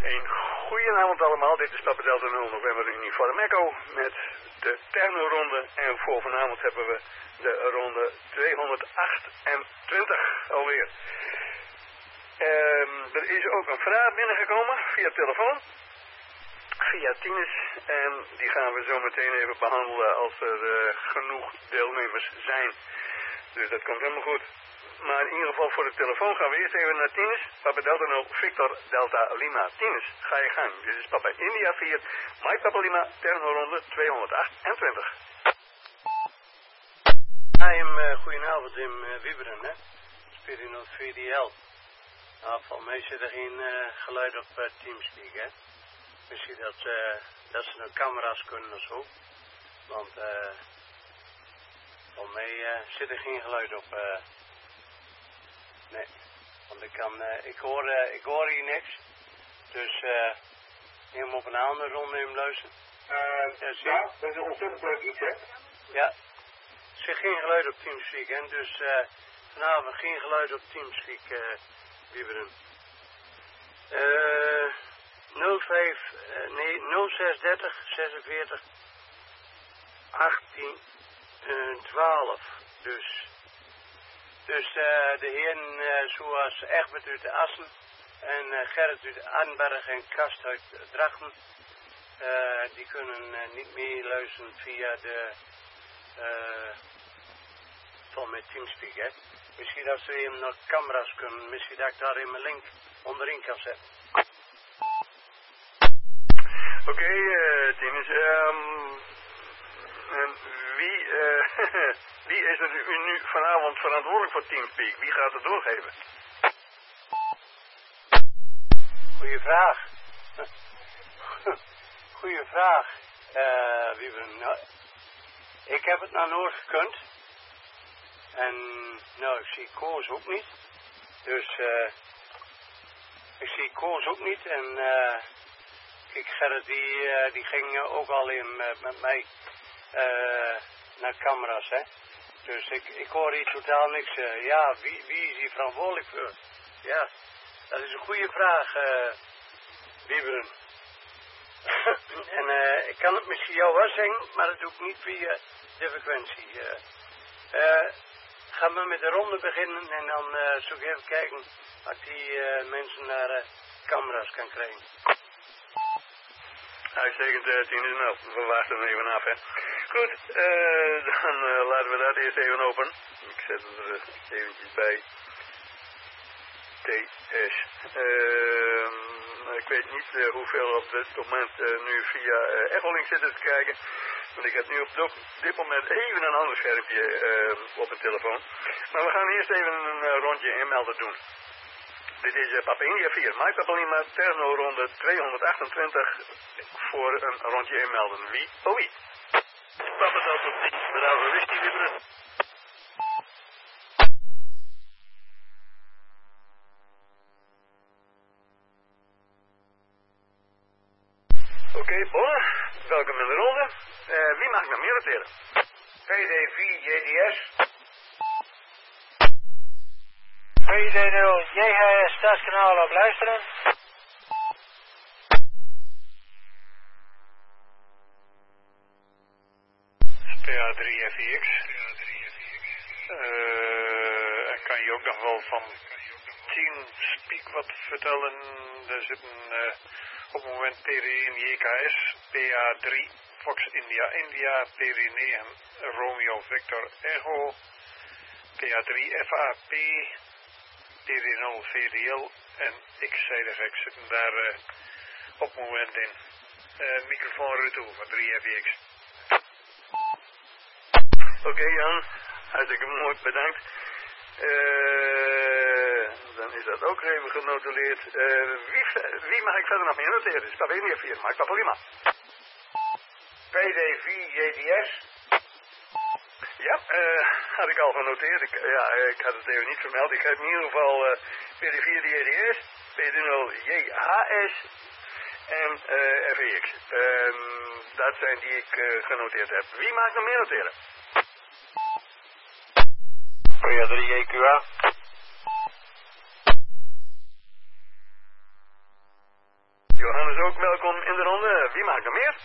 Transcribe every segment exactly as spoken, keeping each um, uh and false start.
Een goedenavond allemaal, dit is Papa Delta nul November Uniform Echo met de Terno-ronde. En voor vanavond hebben we de ronde tweehonderdachtentwintig alweer. Um, er is ook een vraag binnengekomen via telefoon, via Tinus. En die gaan we zo meteen even behandelen als er uh, genoeg deelnemers zijn. Dus dat komt helemaal goed. Maar in ieder geval voor de telefoon gaan we eerst even naar Tinus. Papa Delta nul, Victor Delta Lima. Tinus, ga je gang. Dit is Papa India vier, Mike Papa Lima, Terno-ronde tweehonderdachtentwintig. Hi, um, uh, goedenavond in uh, Wieberen, hè. Spirinot V D L. Nou, van mij zit er geen uh, geluid op uh, Teamspeak, hè. Misschien dat, uh, dat ze nou camera's kunnen of zo. Want uh, van mij uh, zit er geen geluid op. Uh, nee, want ik kan, uh, ik hoor, uh, ik hoor hier niks. Dus uh, neem hem op een andere ronde in luisteren. Uh, ja, ja, dat is een ontzettend leuk iets, hè? Ja, er zit geen geluid op Teamspeak, hè. Dus uh, vanavond geen geluid op Teamspeak, uh, Wieberen. Uh, nul vijf, uh, nee, nul zes dertig, zesenveertig, achttien, uh, twaalf. Dus, dus uh, de heren uh, zoals Egbert uit de Assen en uh, Gerrit uit Adenberg en Kast uit Drachten, uh, die kunnen uh, niet meer luisteren via de, uh, van mijn Teamspeak, hè. Misschien dat ze even naar camera's kunnen, misschien dat ik daar in mijn link onderin kan zetten. Oké, okay, uh, Tinus. Um, en wie, uh, wie is er nu, nu vanavond verantwoordelijk voor Teamspeak? Wie gaat het doorgeven? Goeie vraag. Goeie vraag. Uh, wie ben, nou, ik heb het naar Noord gekund. En nou, ik zie Koos ook niet. Dus uh, ik zie Koos ook niet. En uh, kijk, Gerrit die, uh, die ging uh, ook al in uh, met mij uh, naar camera's, hè. Dus ik, ik hoor hier totaal niks. Uh, ja, wie, wie is hier verantwoordelijk voor? Ja, dat is een goede vraag, uh, Wieberen. En uh, ik kan het misschien jou wel zeggen, maar dat doe ik niet via de frequentie. Uh, uh, gaan we met de ronde beginnen en dan uh, zoek ik even kijken of ik die uh, mensen naar uh, camera's kan krijgen. Uitstekend, uh, Tinus. Nou, we wachten er even af, hè. Goed, uh, dan uh, laten we dat eerst even open. Ik zet het er eventjes bij. T S. Uh, ik weet niet uh, hoeveel op dit moment uh, nu via uh, Echolink zitten te kijken. Want ik heb nu op dit moment even een ander schermpje uh, op de telefoon. Maar we gaan eerst even een uh, rondje inmelden doen. Dit is uh, Papa India vier, Mike Papa Lima, Terno-ronde tweehonderdachtentwintig voor een rondje inmelden. Wie? Oh wie? Papa Delta tien, Bravo Whisky Wieberen. Oké, okay, Bolle, welkom in de ronde. Uh, wie mag ik nog meer noteren? P D vier J D S. P D nul J H S stadskanaal op luisteren. P A drie F I X. Uh, en kan je ook nog wel van Teamspeak wat vertellen? Er zitten uh, op het moment P D één J K S, P A drie Fox India India, P D negen Romeo Victor Echo, P A drie F A P, P D nul V D L en X C D X zitten daar uh, op het moment in. Uh, microfoon Ruto van drie F I X. Oké, okay, Jan, hartstikke mooi, bedankt. Uh, dan is dat ook even genotuleerd. Uh, wie, wie mag ik verder nog meer noteren? Dit is Papa India vier, Mike Papa Lima. P D vier J D S. Ja, uh, had ik al genoteerd. Ik, ja, ik had het even niet vermeld. Ik heb in ieder geval uh, P D vier J D S, P D nul J H S en uh, F E X. Uh, dat zijn die ik uh, genoteerd heb. Wie mag ik nog meer noteren? P A drie J Q A. Johan is ook welkom in de ronde. Wie maakt er meer?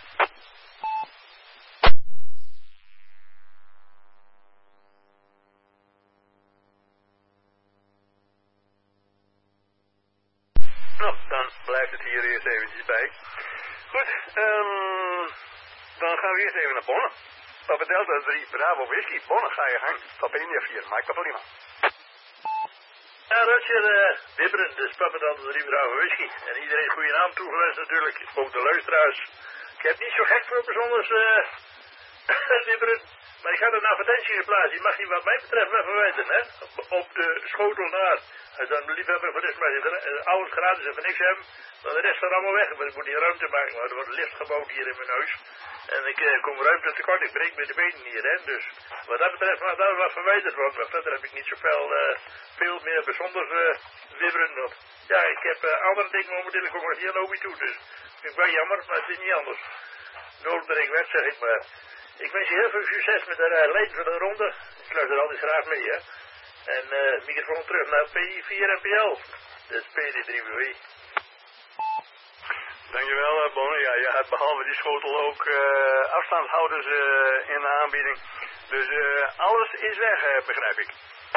Nou, dan blijft het hier eerst eventjes bij. Goed, um, dan gaan we eerst even naar Bonne. Papa Delta drie, Bravo Whisky. Bonne, ga je gang. Papa India vier, maak dat prima. Ja, Roger, uh, Wibberen, dus Papa Delta drie, Bravo Whisky. En iedereen goede naam toegewenst natuurlijk, ook de luisteraars. Ik heb niet zo gek voor bijzonders, uh, Wibberen, maar ik had een advertentie geplaatst. Die mag je wat mij betreft wel verwijten, hè. Op, op de schotel naar. Als dan een liefhebber van is, maar je alles gratis en voor niks hebben, dan de rest gaat allemaal weg. Maar ik moet hier ruimte maken, maar er wordt een lift gebouwd hier in mijn huis. En ik uh, kom ruimte tekort, ik breek met de benen hier, hè. Dus wat dat betreft mag daar wat verwijderd worden. Maar verder heb ik niet zoveel, uh, veel meer bijzonders uh, wibberen op. Ja, ik heb uh, andere dingen momenteel, ik kom er hier nog niet toe. Dus vind ik wel jammer, maar het is niet anders. Nood ben ik weg, zeg ik maar. Ik wens je heel veel succes met de uh, leiding van de ronde. Ik luister altijd graag mee, hè. En uh, microfoon terug naar P I vier N P L. Dat is P D drie W W. Dankjewel, uh, Bonne. Ja, je hebt behalve die schotel ook uh, afstandshouders uh, in de aanbieding. Dus uh, alles is weg, uh, begrijp ik.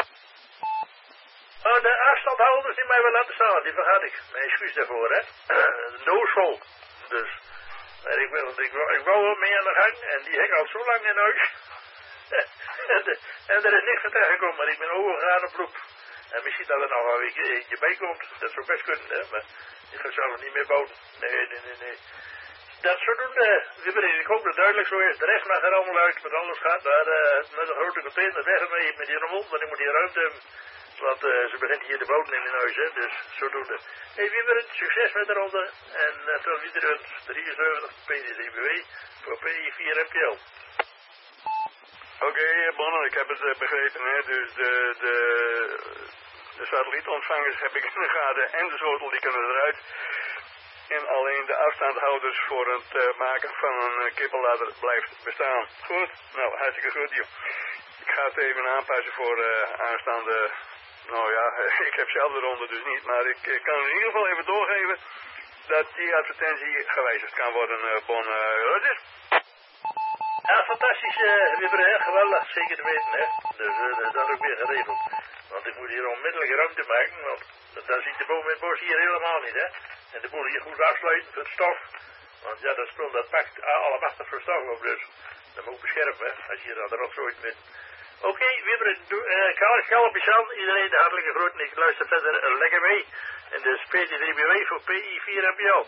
Oh, de afstandhouders die mij wel laten staan, die vergat ik. Mijn excuus daarvoor, hè. No-show. Dus, maar ik wil, ik wil, ik wil wel mee aan de gang en die hek al zo lang in huis. en, de, en er is niks van tegengekomen, maar ik ben overgegaan op beroep. En misschien dat er nog wel een eentje bij komt, dat zou best kunnen, hè. Maar ik ga zelf niet meer bouwen. Nee, nee, nee, nee. Dat soort doen, uh, ik hoop dat het duidelijk zo is. De rest mag er allemaal uit, want anders gaat daar uh, met een grote container weg mee met die rommel, want ik moet hier ruimte hebben. Want uh, ze begint hier te bouwen in hun huis, hè, dus zodoende. Hé, hey, Wibberen, succes met de ronde. En uh, tot iedereen drieënzeventig P D drie W W voor P I vier N P L. Oké, okay, Bonne, ik heb het uh, begrepen, hè. Dus de, de, de satellietontvangers heb ik in de gaten en de schotel die kunnen eruit. En alleen de afstandhouders voor het uh, maken van een uh, kippenladder blijft bestaan. Goed, nou, hartstikke goed, joh. Ik ga het even aanpassen voor uh, aanstaande. Nou ja, ik heb zelf de ronde dus niet, maar ik uh, kan in ieder geval even doorgeven dat die advertentie gewijzigd kan worden, uh, Bon uh, Roger. Ja, fantastisch, uh, Wibberen, geweldig, zeker te weten, hè. Dus uh, dat is ook weer geregeld. Want ik moet hier onmiddellijk ruimte maken, want dan ziet de boom in het bos hier helemaal niet, hè. En de boel hier goed afsluiten voor het stof. Want ja, dat spul dat pakt allemachtig voor stof op, dus dat moet beschermen, hè, als je dat er nog zoiets met. Oké, okay, Wibberen, uh, Karl, Schalpjes aan, iedereen de hartelijke groeten, ik luister verder uh, lekker mee. En de P D drie W W voor P I vier N P L.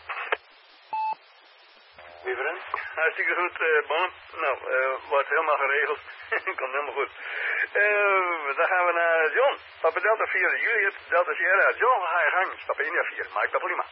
Wibberen? Hartstikke goed, uh, Bon. Nou, uh, wordt helemaal geregeld. Komt helemaal goed. Uh, dan gaan we naar John. Papa Delta vier, Juliet, Delta Sierra. John, ga je gang. Stap in naar vier. Maak dat prima.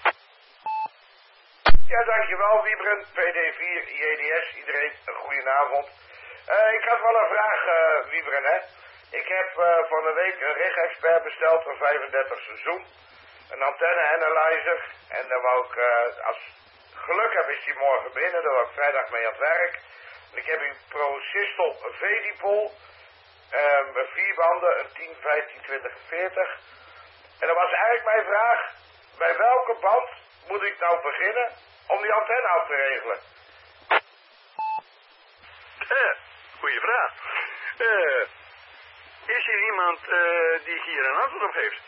Ja, dankjewel, Wibberen. P D vier, I E D S. Iedereen een goedenavond. Uh, ik had wel een vraag, uh, Wibberen, hè. Ik heb uh, van de week een rig-expert besteld voor vijfendertig seizoen. Een antenne-analyzer. En dan wou ik, uh, als geluk heb, is die morgen binnen. Daar wou ik vrijdag mee aan het werk. En ik heb een ProSystel Vedipol. Uh, met vier banden, een tien, vijftien, twintig, veertig. En dat was eigenlijk mijn vraag. Bij welke band moet ik nou beginnen om die antenne af te regelen? Uh, goeie vraag. Uh, is er iemand uh, die hier een antwoord op heeft?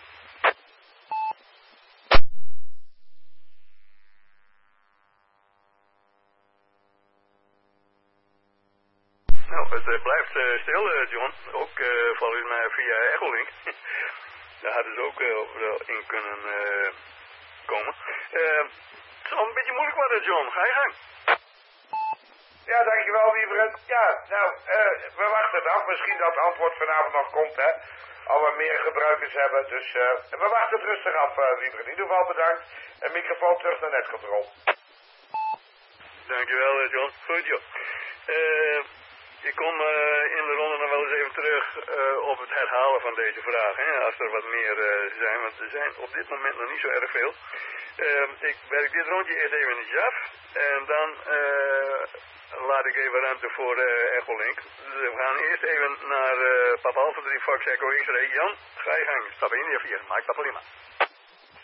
Nou, het uh, blijft uh, stil, uh, John. Ook uh, volgens mij via Echolink. Daar hadden ze ook uh, wel in kunnen uh, komen. Uh, het zal een beetje moeilijk worden, John. Ga je gang. Ja, dankjewel, Wibberen. Ja, nou, uh, we wachten het af. Misschien dat het antwoord vanavond nog komt, hè. Al wat meer gebruikers hebben. Dus uh, we wachten het rustig af, uh, Wibberen. In ieder geval bedankt. En microfoon terug naar netcontrole. Dankjewel, John. Goed, joh. Uh, ik kom uh, in de ronde nog wel eens even terug uh, op het herhalen van deze vraag. Hè, als er wat meer uh, zijn, want er zijn op dit moment nog niet zo erg veel. Uh, ik werk dit rondje eerst even niet af. En dan uh, laat ik even ruimte voor uh, Echolink. Dus we gaan eerst even naar uh, Papa Alpha drie Fox Echo X-Ray. Jan, ga je gang. Stap in, je vier. Maak dat prima.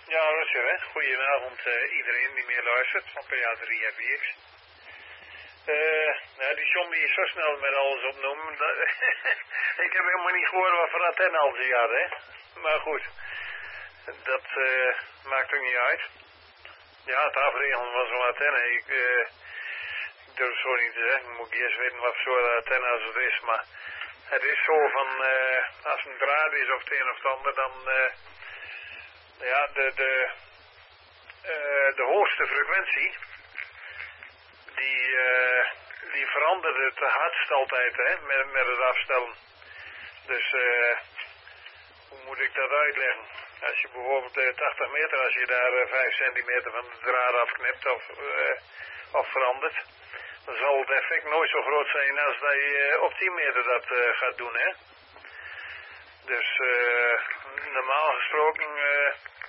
Ja, Roger, hè. Goedenavond uh, iedereen die meer luistert van P A drie F I X. Uh, nou, die John die is zo snel met alles opnoemen. Dat, ik heb helemaal niet gehoord wat voor antenne al ze hadden, hè. Maar goed, dat uh, maakt ook niet uit. Ja, het afregelen van zo'n antenne, ik, uh, ik durf zo niet te zeggen. Moet ik eerst weten wat voor soort antenne als het is, maar het is zo van, uh, als een draad is of het een of het ander, dan, uh, ja, de, de, uh, de hoogste frequentie, die, uh, die verandert het hardst altijd, hè, met, met het afstellen. Dus, uh, hoe moet ik dat uitleggen? Als je bijvoorbeeld uh, tachtig meter, als je daar uh, vijf centimeter van de draad afknipt of, uh, of verandert, dan zal het effect nooit zo groot zijn als dat je uh, op tien meter dat uh, gaat doen, hè. Dus uh, normaal gesproken, uh,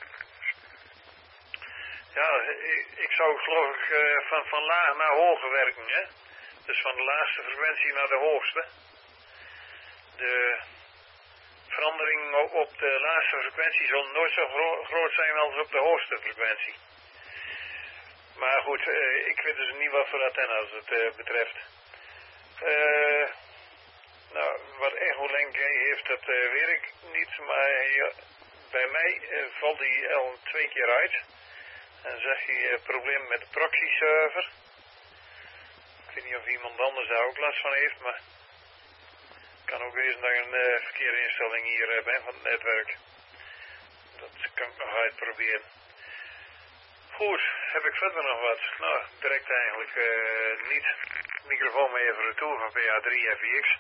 ja, ik, ik zou geloof ik uh, van, van laag naar hoger werken, hè. Dus van de laagste frequentie naar de hoogste. De verandering op, op de laagste frequentie zal nooit zo gro groot zijn als op de hoogste frequentie. Maar goed, uh, ik weet dus niet wat voor antennes het uh, betreft. Uh, nou, wat Echolink heeft, dat uh, weet ik niet, maar uh, bij mij uh, valt hij al twee keer uit. En zeg je uh, probleem met de proxy server. Ik weet niet of iemand anders daar ook last van heeft, maar het kan ook wezen dat ik een uh, verkeerde instelling hier heb, hè, van het netwerk. Dat kan ik nog uitproberen. Goed, heb ik verder nog wat? Nou, direct eigenlijk uh, niet. Microfoon mee even retour van P A drie F I X.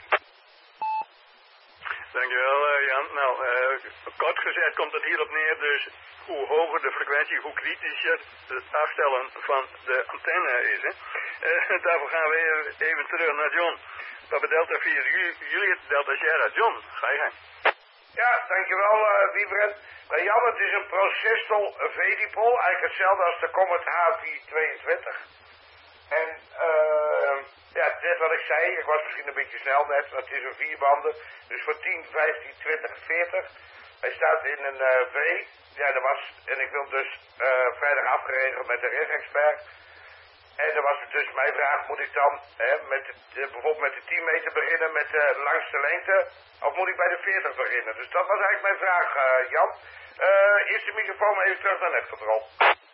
Dankjewel uh, Jan. Nou, uh, kort gezegd komt het hierop neer, dus hoe hoger de frequentie, hoe kritischer het afstellen van de antenne is. Hè? Uh, daarvoor gaan we even, even terug naar John. Papa Delta vier, Juliet Delta Sierra. John, ga je gang. Ja, dankjewel uh, Wiebren. Uh, Jan, het is een processol V-dipol, eigenlijk hetzelfde als de Comet H vier tweeëntwintig. En uh, ja, net wat ik zei, ik was misschien een beetje snel net, het is een vierbanden, dus voor tien, vijftien, twintig, veertig. Hij staat in een uh, V, ja, dat was, en ik wil dus uh, vrijdag afgeregeld met de regexpert. En dan was het dus mijn vraag, moet ik dan hè, met de, bijvoorbeeld met de tien meter beginnen met de langste lengte, of moet ik bij de veertig beginnen? Dus dat was eigenlijk mijn vraag, uh, Jan. Uh, eerst de microfoon even terug naar netcontrol.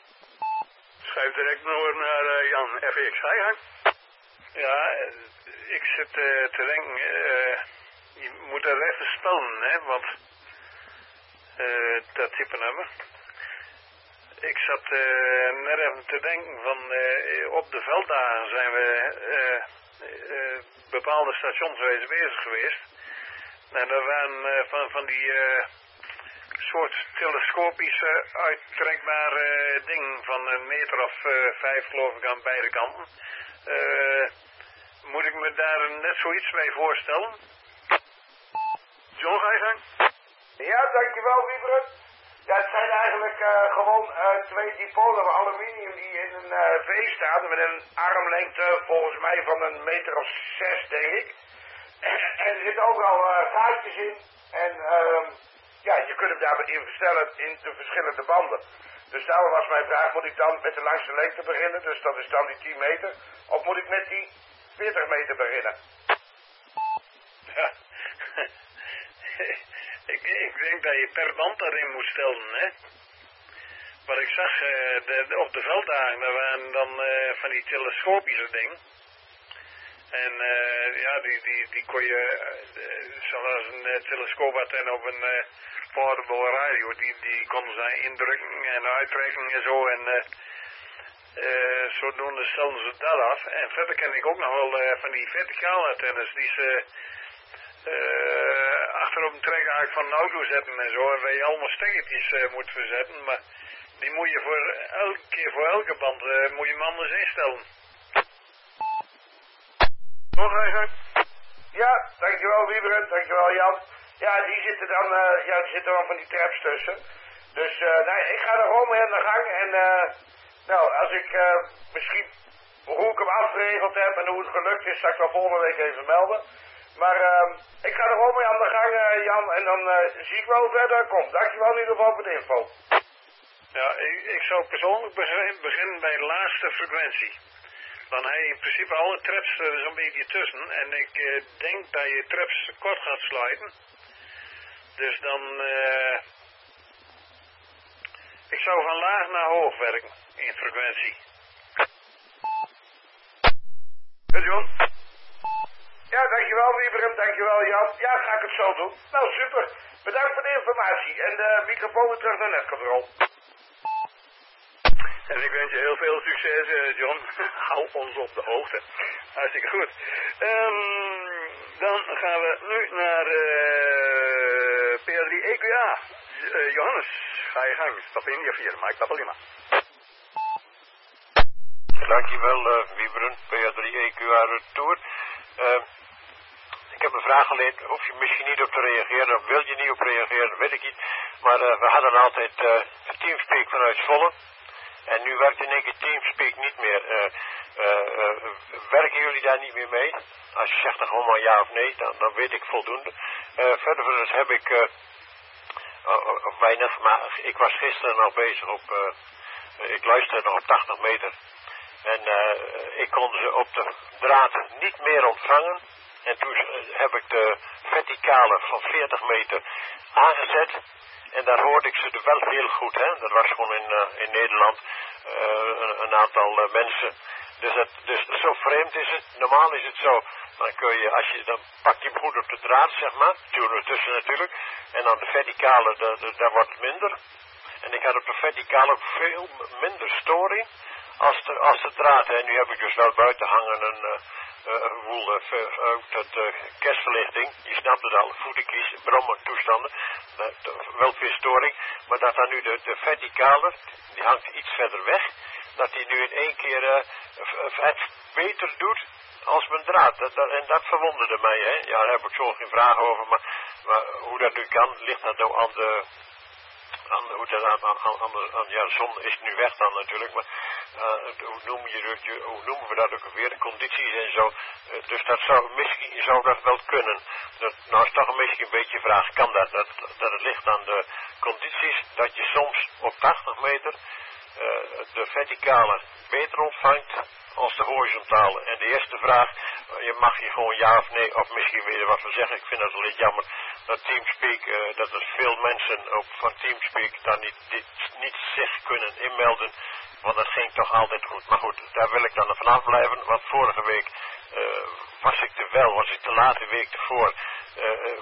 Schuif direct door naar uh, Jan F X. Ga je gang. Ja, ik zit uh, te denken, uh, je moet er even spellen, hè, want uh, dat type nummer. Ik zat uh, net even te denken van, uh, op de velddagen zijn we uh, uh, bepaalde stations bezig geweest. En er waren uh, van, van die uh, soort telescopische uittrekbare uh, dingen van een meter of uh, vijf geloof ik aan beide kanten. Uh, moet ik me daar net zoiets mee voorstellen? John, ga je gang. Ja, dankjewel Wiebren. Ja, het zijn eigenlijk uh, gewoon uh, twee dipolen van aluminium die in een uh, V staan met een armlengte volgens mij van een meter of zes, denk ik. En, en er zitten ook al uh, gaatjes in en uh, ja, je kunt hem daarin verstellen in de verschillende banden. Dus daarom was mijn vraag, moet ik dan met de langste lengte beginnen, dus dat is dan die tien meter, of moet ik met die veertig meter beginnen? Ja. ik, ik denk dat je per band erin moet stellen, hè. Wat ik zag, uh, de, de, op de velddagen, daar waren dan uh, van die telescopische dingen. En uh, ja, die, die, die kon je, uh, zoals een uh, telescoopantenne op een uh, portable radio, die, die konden zij indrukken en uittrekken en zo. En uh, uh, zodoende stelden ze dat af. En verder ken ik ook nog wel uh, van die verticale antennes die ze uh, achter op een trekhaak van een auto zetten en zo. En waar je allemaal stekkertjes uh, moet verzetten. Maar die moet je voor elke keer voor elke band uh, moet je hem anders instellen. Ja, dankjewel Wiebren, dankjewel Jan. Ja, die zitten dan, uh, ja, die zitten dan van die traps tussen. Dus, uh, nou, ik ga er gewoon mee aan de gang. En, uh, nou, als ik uh, misschien hoe ik hem afgeregeld heb en hoe het gelukt is, zal ik wel volgende week even melden. Maar uh, ik ga er gewoon mee aan de gang, uh, Jan. En dan uh, zie ik wel hoe verder komt. Dankjewel in ieder geval voor de info. Ja, ik, ik zou persoonlijk beginnen bij de laagste frequentie. Dan heb je in principe alle traps er zo'n beetje tussen. En ik uh, denk dat je traps kort gaat sluiten. Dus dan... Uh, ik zou van laag naar hoog werken in frequentie. Hey John. Ja, dankjewel Wiebren, dankjewel Jan. Ja, ga ik het zo doen. Nou, super. Bedankt voor de informatie. En de microfoon weer terug naar netcontrole. En ik wens je heel veel succes, uh, John. Hou ons op de hoogte. Hartstikke goed. Um, dan gaan we nu naar uh, P A drie E Q A. Uh, Johannes, ga je gang. Stap in je vier, Mike Papalima. Dankjewel, uh, Wiebren, P A drie E Q A Retour. Uh, ik heb een vraag geleerd, hoef je misschien niet op te reageren, of wil je niet op reageren, weet ik niet. Maar uh, we hadden altijd uh, Teamspeak vanuit Zwolle. En nu werkt in één keer Teamspeak niet meer. Uh, uh, uh, werken jullie daar niet meer mee? Als je zegt dan gewoon maar ja of nee, dan, dan weet ik voldoende. Uh, verder heb ik uh, uh, uh, weinig, maar ik was gisteren al bezig op, uh, uh, ik luisterde nog op tachtig meter. En uh, ik kon ze op de draad niet meer ontvangen. En toen uh, heb ik de verticale van veertig meter aangezet. En daar hoorde ik ze wel heel goed, hè. Dat was gewoon in, uh, in Nederland uh, een, een aantal uh, mensen. Dus, het, dus zo vreemd is het. Normaal is het zo, dan kun je, als je, dan pak je hem goed op de draad, zeg maar. Turen we tussen natuurlijk. En dan de verticale, de, de, daar wordt het minder. En ik had op de verticale ook veel minder storing als de, als de draad. En nu heb ik dus wel buiten hangen een... Uh, Uh, woel, uh, uh, dat uh, kerstverlichting, je snapt het al, voetenkies, brommen toestanden, uh, wel veel storing, maar dat dan nu de, de verticale, die hangt iets verder weg, dat die nu in één keer uh, het beter doet als mijn draad. Dat, dat, en dat verwonderde mij, hè. Ja, daar heb ik zo geen vragen over, maar, maar hoe dat nu kan, ligt dat nou aan de... Aan, hoe dat, aan, aan, aan, aan, ja, de zon is nu weg dan natuurlijk, maar uh, hoe, noem je, hoe noemen we dat ook weer, de condities en zo. Uh, dus dat zou, misschien zou dat wel kunnen. Dat, nou is toch een misschien een beetje vraag, kan dat? Dat, dat het ligt aan de condities, dat je soms op tachtig meter uh, de verticale beter ontvangt als de horizontale. En de eerste vraag, uh, je mag je gewoon ja of nee, of misschien weer wat we zeggen, ik vind dat wel iets jammer. Dat Teamspeak, uh, dat er veel mensen ook van Teamspeak daar niet, dit, niet zich kunnen inmelden, want dat ging toch altijd goed. Maar goed, daar wil ik dan vanaf blijven, want vorige week uh, was ik er wel, was ik de late week ervoor, uh, uh,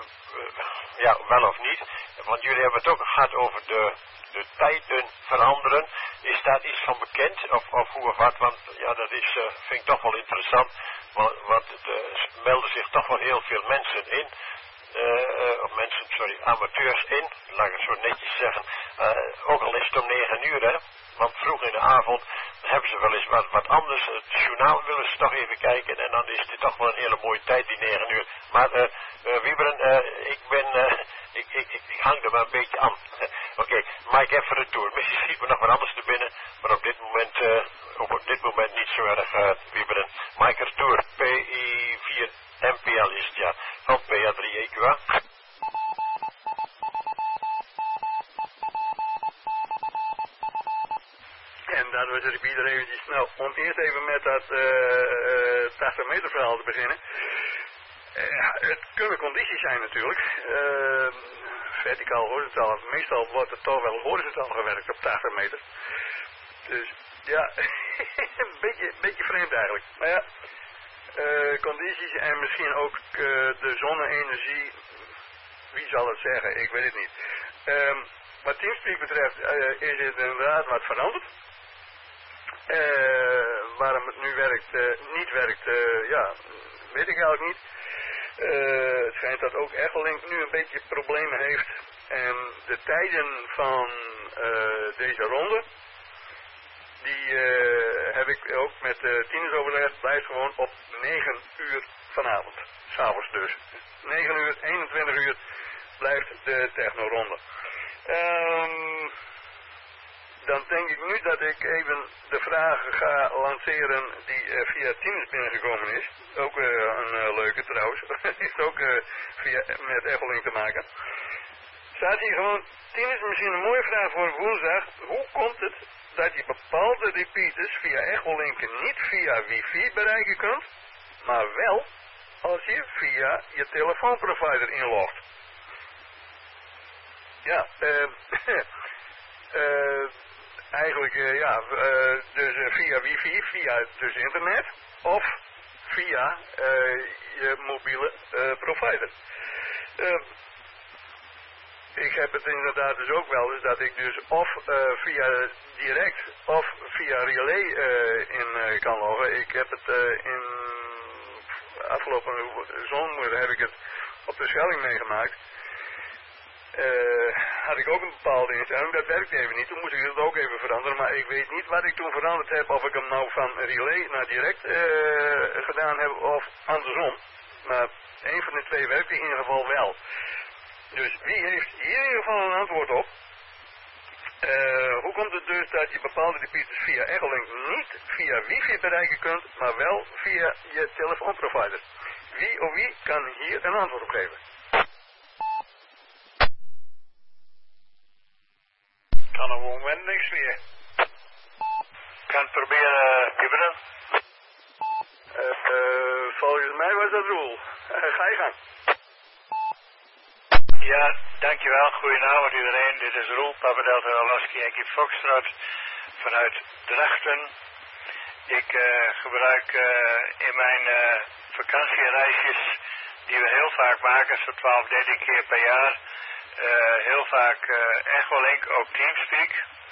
ja, wel of niet. Want jullie hebben het ook gehad over de, de tijden veranderen. Is daar iets van bekend, of, of hoe of wat? Want ja, dat is, uh, vind ik toch wel interessant, want, want er melden zich toch wel heel veel mensen in. Uh, uh, of mensen, sorry, amateurs in, laat ik het zo netjes zeggen, uh, ook al is het om negen uur, hè, want vroeg in de avond hebben ze wel eens wat, wat anders, het journaal willen ze toch even kijken en dan is dit toch wel een hele mooie tijd, die negen uur. Maar, uh, uh, Wiebren, uh, ik ben, uh, ik, ik, ik, ik hang er maar een beetje aan. Uh, Oké, okay, Mike, even retour. Misschien schiet me nog wat anders te binnen, maar op dit moment, uh, op dit moment niet zo erg, uh, Wiebren. Mike, retour, P I vier M P L is het, ja, van P A drie E Q A. En daar was ik iedereen eventjes snel. Om eerst even met dat uh, uh, tachtig meter verhaal te beginnen. Uh, het kunnen condities zijn natuurlijk. Uh, verticaal, horizontaal. Meestal wordt het toch wel horizontaal gewerkt op tachtig meter. Dus ja, een beetje, beetje vreemd eigenlijk. Maar ja, uh, condities en misschien ook uh, de zonne-energie. Wie zal het zeggen? Ik weet het niet. Um, wat Teamspeak betreft uh, is het inderdaad wat veranderd. Uh, waarom het nu werkt, uh, niet werkt, uh, ja, weet ik eigenlijk niet. Uh, het schijnt dat ook Echelink nu een beetje problemen heeft. En de tijden van uh, deze ronde, die uh, heb ik ook met uh, tieners overlegd, blijft gewoon op negen uur vanavond. S'avonds dus. negen uur, eenentwintig uur blijft de techno-ronde. Um, dan denk ik nu dat ik even de vraag ga lanceren die uh, via Teams binnengekomen is. Ook uh, een uh, leuke trouwens. Heeft ook uh, via, met Echelink te maken. staat hier gewoon, tien is misschien een mooie vraag voor woensdag. Hoe komt het dat je bepaalde repeaters via echolinken niet via wifi bereiken kunt, maar wel als je via je telefoonprovider inlogt? Ja, eh, uh, eigenlijk uh, ja, uh, dus uh, via wifi, via dus internet of via uh, je mobiele uh, provider. Uh, ik heb het inderdaad dus ook wel eens dat ik dus of uh, via direct of via relay uh, in uh, kan loggen. Ik heb het uh, in afgelopen zomer heb ik het op de Schelling meegemaakt. Uh, had ik ook een bepaalde instelling, dat werkte even niet, toen moest ik het ook even veranderen, maar ik weet niet wat ik toen veranderd heb, of ik hem nou van relay naar direct uh, gedaan heb of andersom, maar een van de twee werkte in ieder geval wel. Dus wie heeft hier in ieder geval een antwoord op? Uh, hoe komt het dus dat je bepaalde repeaters via Echolink niet via wifi bereiken kunt, maar wel via je telefoonprovider? Wie of wie kan hier een antwoord op geven? Kan op het moment niks meer. Kan het proberen, Wieberen? Uh, uh, volgens mij was dat Roel. Uh, ga je gang. Ja, dankjewel. Goedenavond iedereen. Dit is Roel, Papa Delta Alaski Yankee Foxtrot vanuit Drachten. Ik uh, gebruik uh, in mijn uh, vakantiereisjes, die we heel vaak maken, zo'n twaalf, dertien keer per jaar, uh, heel vaak uh, Echolink, ook Teamspeak.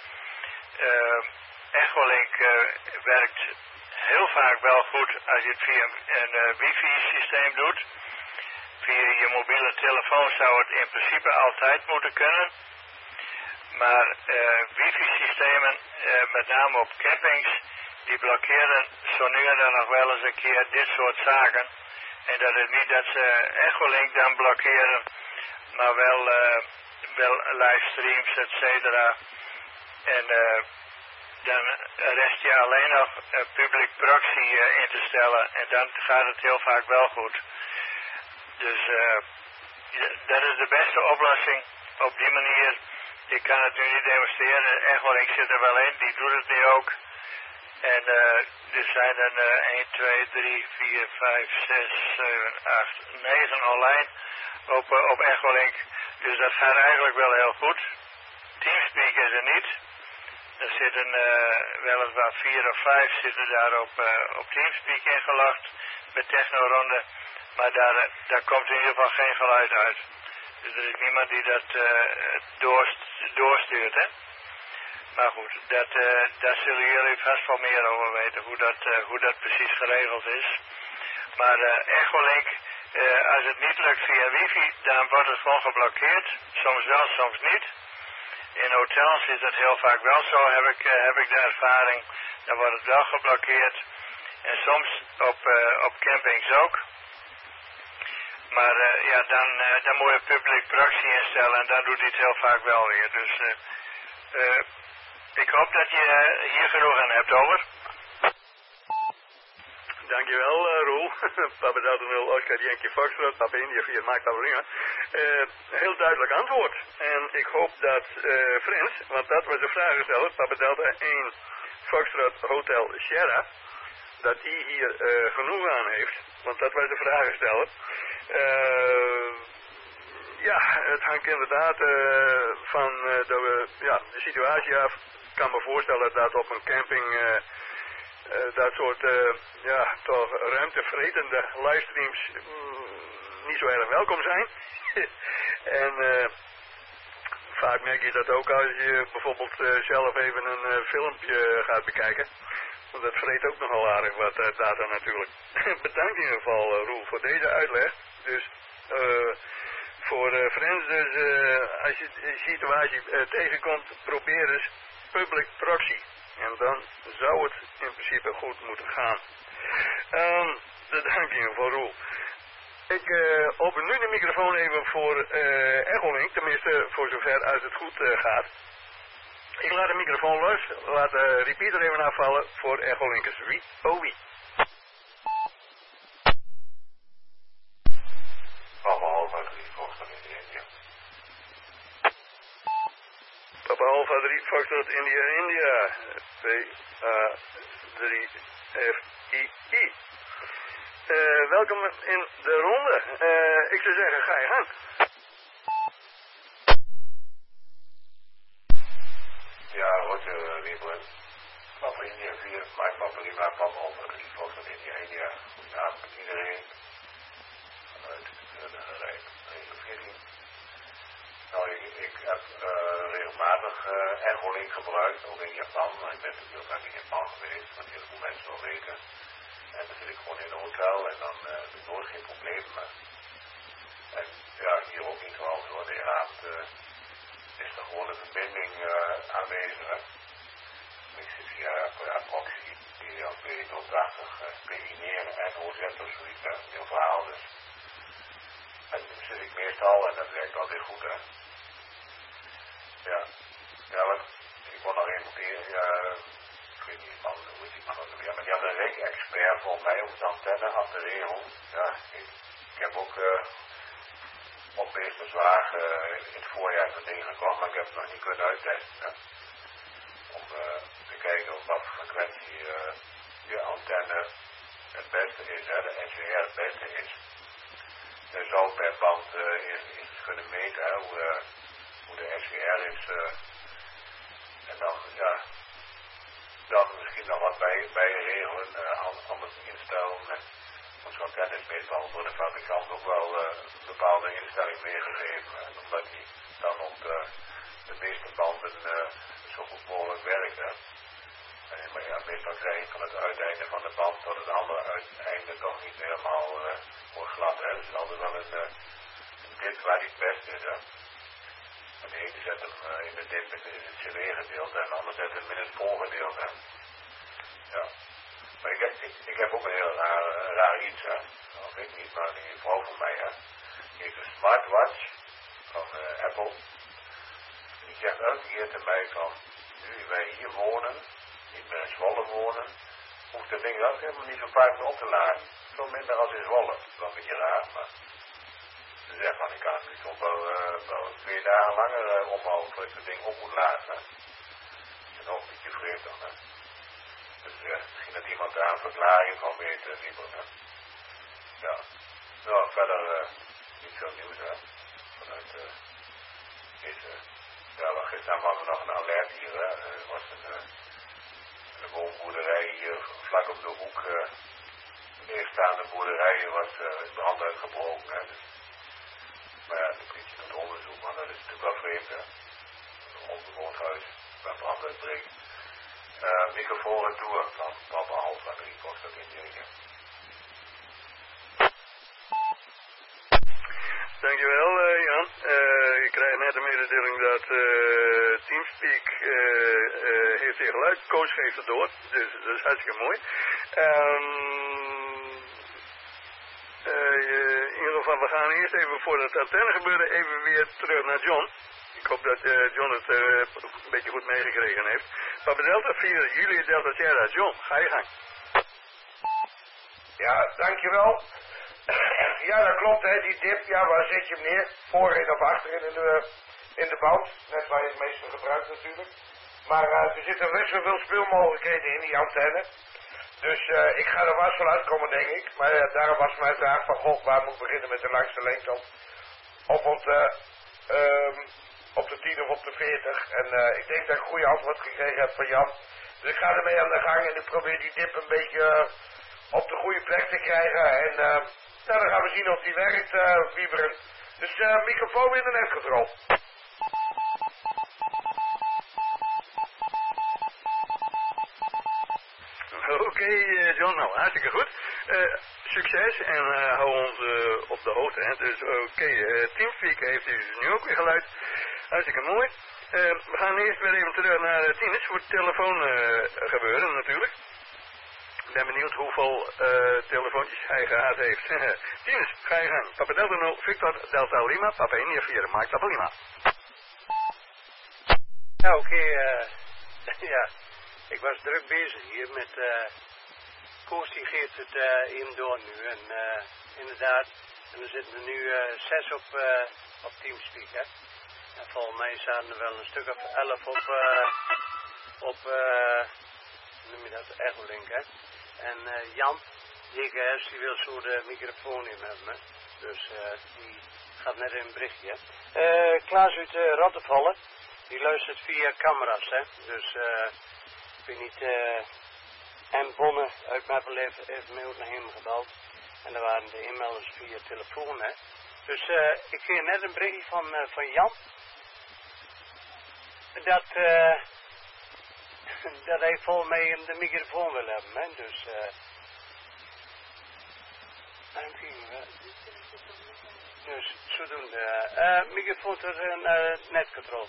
Uh, Echolink uh, werkt heel vaak wel goed als je het via een uh, wifi-systeem doet. Via je mobiele telefoon zou het in principe altijd moeten kunnen. Maar uh, wifi-systemen, uh, met name op campings, die blokkeren zo nu en dan nog wel eens een keer dit soort zaken. En dat is niet dat ze Echolink dan blokkeren, maar wel, uh, wel livestreams, et cetera. En uh, dan rest je alleen nog uh, public proxy uh, in te stellen en dan gaat het heel vaak wel goed. Dus uh, dat is de beste oplossing op die manier. Ik kan het nu niet demonstreren. Echolink zit er wel in, die doet het nu ook. En uh, er zijn er uh, één, twee, drie, vier, vijf, zes, zeven, acht, negen online op, uh, op Echolink. Dus dat gaat eigenlijk wel heel goed. Teamspeak is er niet. Er zitten uh, weliswaar vier of vijf zitten daar op, uh, op Teamspeak ingelogd met technoronde. Maar daar, daar komt in ieder geval geen geluid uit. Dus er is niemand die dat uh, doorst, doorstuurt, hè. Maar goed, dat, uh, daar zullen jullie vast wel meer over weten, hoe dat, uh, hoe dat precies geregeld is. Maar uh, Echolink, uh, als het niet lukt via wifi, dan wordt het gewoon geblokkeerd. Soms wel, soms niet. In hotels is dat heel vaak wel zo, heb ik, uh, heb ik de ervaring. Dan wordt het wel geblokkeerd. En soms op, uh, op campings ook. Maar uh, ja, dan, uh, dan moet je public proxy instellen en dan doet hij het heel vaak wel weer. Dus uh, uh, ik hoop dat je uh, hier genoeg aan hebt, over. Dankjewel, uh, Roel. Papa Delta nul Oscar Yankee Foxtrot, Papa India vier Mike Papa Lima. Uh, heel duidelijk antwoord. En ik hoop dat uh, Frans, want dat was de vraag gesteld, Papa Delta één Foxtrot Hotel Sierra, dat die hier uh, genoeg aan heeft. Want dat was de vraag gesteld. Uh, ja, het hangt inderdaad uh, van uh, de, uh, ja, de situatie af. Ik kan me voorstellen dat op een camping uh, uh, dat soort uh, ja, toch ruimtevretende livestreams mm, niet zo erg welkom zijn. En uh, vaak merk je dat ook als je bijvoorbeeld uh, zelf even een uh, filmpje gaat bekijken. Want dat vreet ook nogal aardig wat uh, data natuurlijk. Bedankt in ieder geval uh, Roel voor deze uitleg. Dus uh, voor uh, Frans, dus uh, als je de situatie uh, tegenkomt, probeer eens public proxy. En dan zou het in principe goed moeten gaan. Um, bedankt in ieder geval Roel. Ik uh, open nu de microfoon even voor uh, Echolink, tenminste voor zover als het goed uh, gaat. Ik laat de microfoon los, laat de repeater even afvallen voor Echolinkers. Wie? Oh wie? drie Foxtrot India India. P A drie F I I. Uh, welkom in de ronde. Uh, ik zou zeggen, ga je gang. Ja, Roger Wiebren. Papa India vier, mijn papa Lima, papa onder drie Foxtrot India India. Goedenavond met iedereen. Vanuit de rij veertien. Nou, ik, ik heb uh, regelmatig uh, Echolink gebruikt, ook in Japan. Maar ik ben natuurlijk ook in Japan geweest, wat heel veel mensen wel weten. En dan zit ik gewoon in een hotel en dan uh, heb ik nooit geen probleem. En ja, hier ook niet trouwens hoor. De hele avond uh, is er gewoon een verbinding uh, aanwezig. Hè. Ik zit via ja, proxy, die al tweehonderdtachtig uh, P I neer en O Z of zoiets. Hè. Een heel verhaal dus. En dan zit ik meestal en dat werkt altijd goed hè. Ja, ja wat, ik word nog even keer, ja, ik weet niet man, hoe is die man ook weer, maar die had een rig-expert voor mij om de antenne af te regelen. Ja, ik, ik heb ook uh, op meester zwaar uh, in het voorjaar zo'n ding gekocht, maar ik heb het nog niet kunnen uittesten. Hè. Om uh, te kijken op wat frequentie uh, je antenne het beste is, hè, de S W R het beste is. Je zou per band uh, eens, eens kunnen meten hè, hoe, uh, hoe de S W R is. Uh, en dan, ja, dan misschien nog wat bij, bij regelen, uh, anders instellen. Want zo'n antenne is meestal door de fabrikant ook wel uh, een bepaalde instelling meegegeven. Uh, omdat die dan op de, de meeste banden uh, zo goed mogelijk werkt. Hè. En, maar ja, meestal krijg je van het uiteinde van de band tot het andere uiteinde toch niet helemaal uh, voor glad. Hè. Er is altijd wel een, uh, een dip waar die het best is. Hè. En de ene zet hem uh, in de dip in het C W-gedeelte en de andere zet hem in het voorgedeelte. Hè. Ja. Maar ik heb, ik, ik heb ook een heel raar, raar iets. Hè. Nou, weet ik niet, maar die vrouw van mij. Hè. Die heeft een smartwatch van uh, Apple. En die zegt elke keer tegen mij van, nu wij hier wonen, niet meer in Zwolle wonen, hoeft dat ding ook helemaal niet zo vaak op te laden. Veel minder als in Zwolle. Dat is wel een beetje raar, maar ze zegt van ik kan het toch wel, uh, wel twee dagen langer uh, ophouden voordat ik het ding op moet laden. Hè. Dat is ook een beetje vreemd dan. Hè. Dus uh, misschien dat iemand daar een verklaring van weet, uh, Wiebren. Hè. Ja. Nou, verder uh, niet veel nieuws hè. Vanuit uh, deze, ja, maar gisteren hadden we nog een alert hier. Hè. Er was een uh, de woonboerderij hier vlak op de hoek, uh, de leegstaande boerderij was uh, brand uitgebroken. Hè. Dus, maar ja, de politie doet onderzoek, maar dat is natuurlijk wel vreemd. Hè. Een onbewoond huis waar brand uitbreekt. Uh, microfoon en tour van Papa Alfa drie Foxtrot India India. Dankjewel uh, Jan. Uh, ik krijg net een mededeling dat uh, Teamspeak uh, uh, heeft zijn geluid. Koos geeft het door, dus dat is hartstikke mooi. Um, uh, in ieder geval, we gaan eerst even voor het antenne gebeuren even weer terug naar John. Ik hoop dat uh, John het uh, een beetje goed meegekregen heeft. Papa Delta vier, Julia Delta Sierra. John, ga je gang. Ja, dankjewel. Ja, dat klopt, hè, die dip, ja, waar zet je hem neer? Voorin of achterin in de, in de band, net waar je het meeste gebruikt natuurlijk. Maar uh, er zitten best wel veel speelmogelijkheden in die antenne. Dus uh, ik ga er vast wel uitkomen, denk ik. Maar uh, daarom was mijn vraag van, goh, waar moet ik beginnen met de langste lengte op? Of op de, um, op de tien of op de veertig. En uh, ik denk dat ik een goede antwoord gekregen heb van Jan. Dus ik ga ermee aan de gang en ik probeer die dip een beetje uh, op de goede plek te krijgen. En uh, nou, dan gaan we zien of die werkt, uh, Wiebren. Dus uh, microfoon in de netcontrol. Oké okay, uh, John, nou hartstikke goed. Uh, succes en uh, hou ons uh, op de hoogte. Hè. Dus oké, okay, uh, Teamspeak heeft dus nu ook weer geluid. Hartstikke mooi. Uh, we gaan eerst weer even terug naar uh, Tinus voor het telefoon uh, gebeuren natuurlijk. Ik ben benieuwd hoeveel uh, telefoontjes hij gehad heeft. Tinus, ga je gang. Papa Delta nul, Victor Delta Lima, Papa India vier, Mike Papa Lima. Ja, oké. Okay, uh, ja, ik was druk bezig hier met... Uh, Koos die geeft het uh, in door nu. En uh, inderdaad, en er zitten er nu uh, zes op, uh, op Teamspeak, hè. En volgens mij zaten er wel een stuk of elf op, uh, op, uh, noem je dat, Echolink, hè. En uh, Jan, J K S, die wil zo de microfoon in hebben, hè. Dus uh, die gaat net in een berichtje, hè. Uh, Klaas uit uh, Rottevallen, die luistert via camera's, hè. Dus, uh, ik weet niet, uh, en Bonne uit Meppel heeft, heeft mij ook naar hem gebeld. En daar waren de inmelders via telefoon, hè. Dus uh, ik kreeg net een berichtje van, uh, van Jan. Dat, uh, dat hij volgens mij de microfoon wil hebben, hè. Dus, eh... Uh, dus, zodoende. Uh, microfoon tot een uh, netcontrole.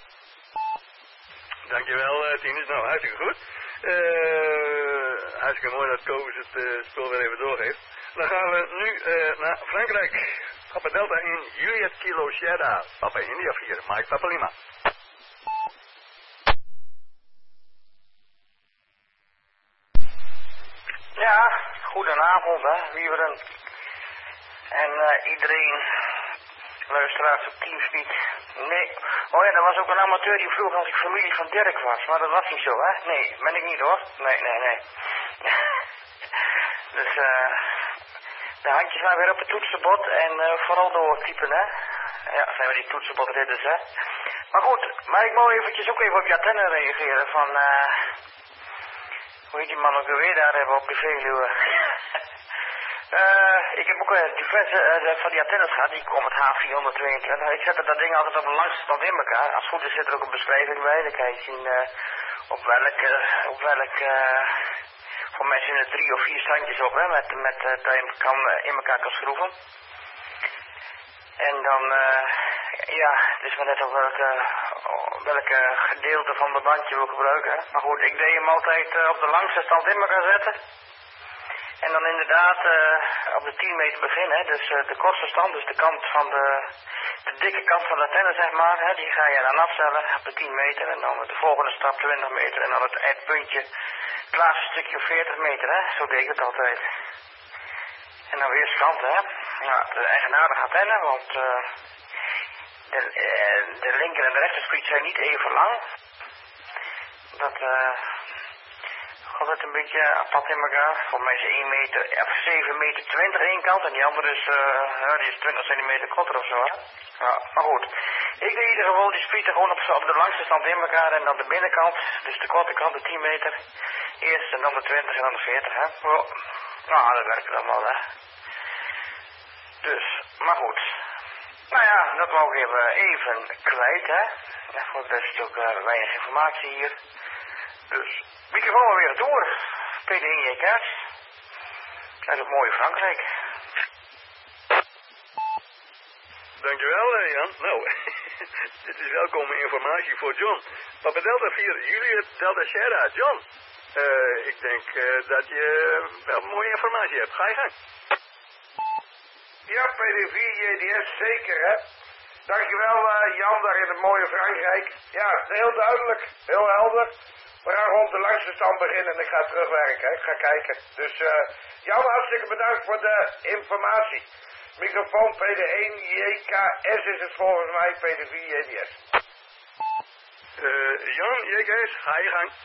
Dankjewel, uh, Tinus. Nou, hartstikke goed. Uh, hartstikke mooi dat Koos het uh, spul weer even doorgeeft. Dan gaan we nu uh, naar Frankrijk. Papa Delta in Juliet Kilo Sierra. Papa India vier, Mike Papa Lima. Ja, goedenavond, hè, Wieberen. En uh, iedereen, luisteraars op Teamspeak. Nee, oh ja, er was ook een amateur die vroeg als ik familie van Dirk was, maar dat was niet zo, hè? Nee, ben ik niet, hoor. Nee, nee, nee. Dus, eh, uh, de handjes maar weer op het toetsenbord en uh, vooral doortypen, hè. Ja, zijn we die toetsenbordridders, hè. Maar goed, maar ik wou eventjes ook even op je antenne reageren van, eh... Uh, hoe heet die man ook weer daar hebben op de Veluwe? uh, ik heb ook uh, diverse uh, van die antennes gehad, die komen het H vierhonderdtweeëntwintig. Ik zette dat ding altijd op een langste stand in elkaar. Als het goed is zit er ook een beschrijving bij, dan kan je zien uh, op welk, uh, op welk, uh, voor mij zijn er drie of vier standjes op, hè, met, met uh, dat je kan, uh, in elkaar kan schroeven. En dan, uh, ja, het is maar net op welke, welke gedeelte van de bandje wil gebruiken. Hè. Maar goed, ik deed hem altijd uh, op de langste stand in elkaar zetten. En dan inderdaad uh, op de tien meter beginnen. Dus uh, de kortste stand, dus de kant van de, de dikke kant van de antenne, zeg maar. Hè, die ga je dan afstellen op de tien meter. En dan de volgende stap twintig meter. En dan het eindpuntje, het laatste stukje veertig meter. Hè. Zo deed ik het altijd. En dan weerskanten, hè. Ja, de eigenaardige antenne, want uh, de, uh, de linker en de rechterspriet zijn niet even lang. Dat uh, gaat het een beetje apart in elkaar. Volgens mij is één meter, of zeven meter twintig één kant en die andere is, uh, ja, die is twintig centimeter korter of zo, hè. Ja, maar goed. Ik deed in ieder geval die sprieten gewoon op, op de langste stand in elkaar en dan de binnenkant, dus de korte kant, de tien meter. Eerst en dan de twintig en dan de veertig, hè. Oh. Nou, dat werkt dan wel, hè. Dus, maar goed. Nou ja, dat wou ik even, even kwijt, hè. Ja, voor de rest ook uh, weinig informatie hier. Dus, microfoon weer door. P D één J K S. Uit het mooie Frankrijk. Dankjewel, uh, Jan. Nou, dit is welkome informatie voor John. Papa Delta vier, Juliet Delta Sierra. John, uh, ik denk uh, dat je wel mooie informatie hebt. Ga je gang. Ja, P D vier J D S, zeker, hè. Dankjewel, uh, Jan, daar in het mooie Frankrijk. Ja, heel duidelijk, heel helder. We gaan gewoon op de langste stand beginnen en ik ga terugwerken, hè. Ik ga kijken. Dus, uh, Jan, hartstikke bedankt voor de informatie. Microfoon P D één J K S is het volgens mij, P D vier J D S. Uh, Jan, J K S, ga je gang.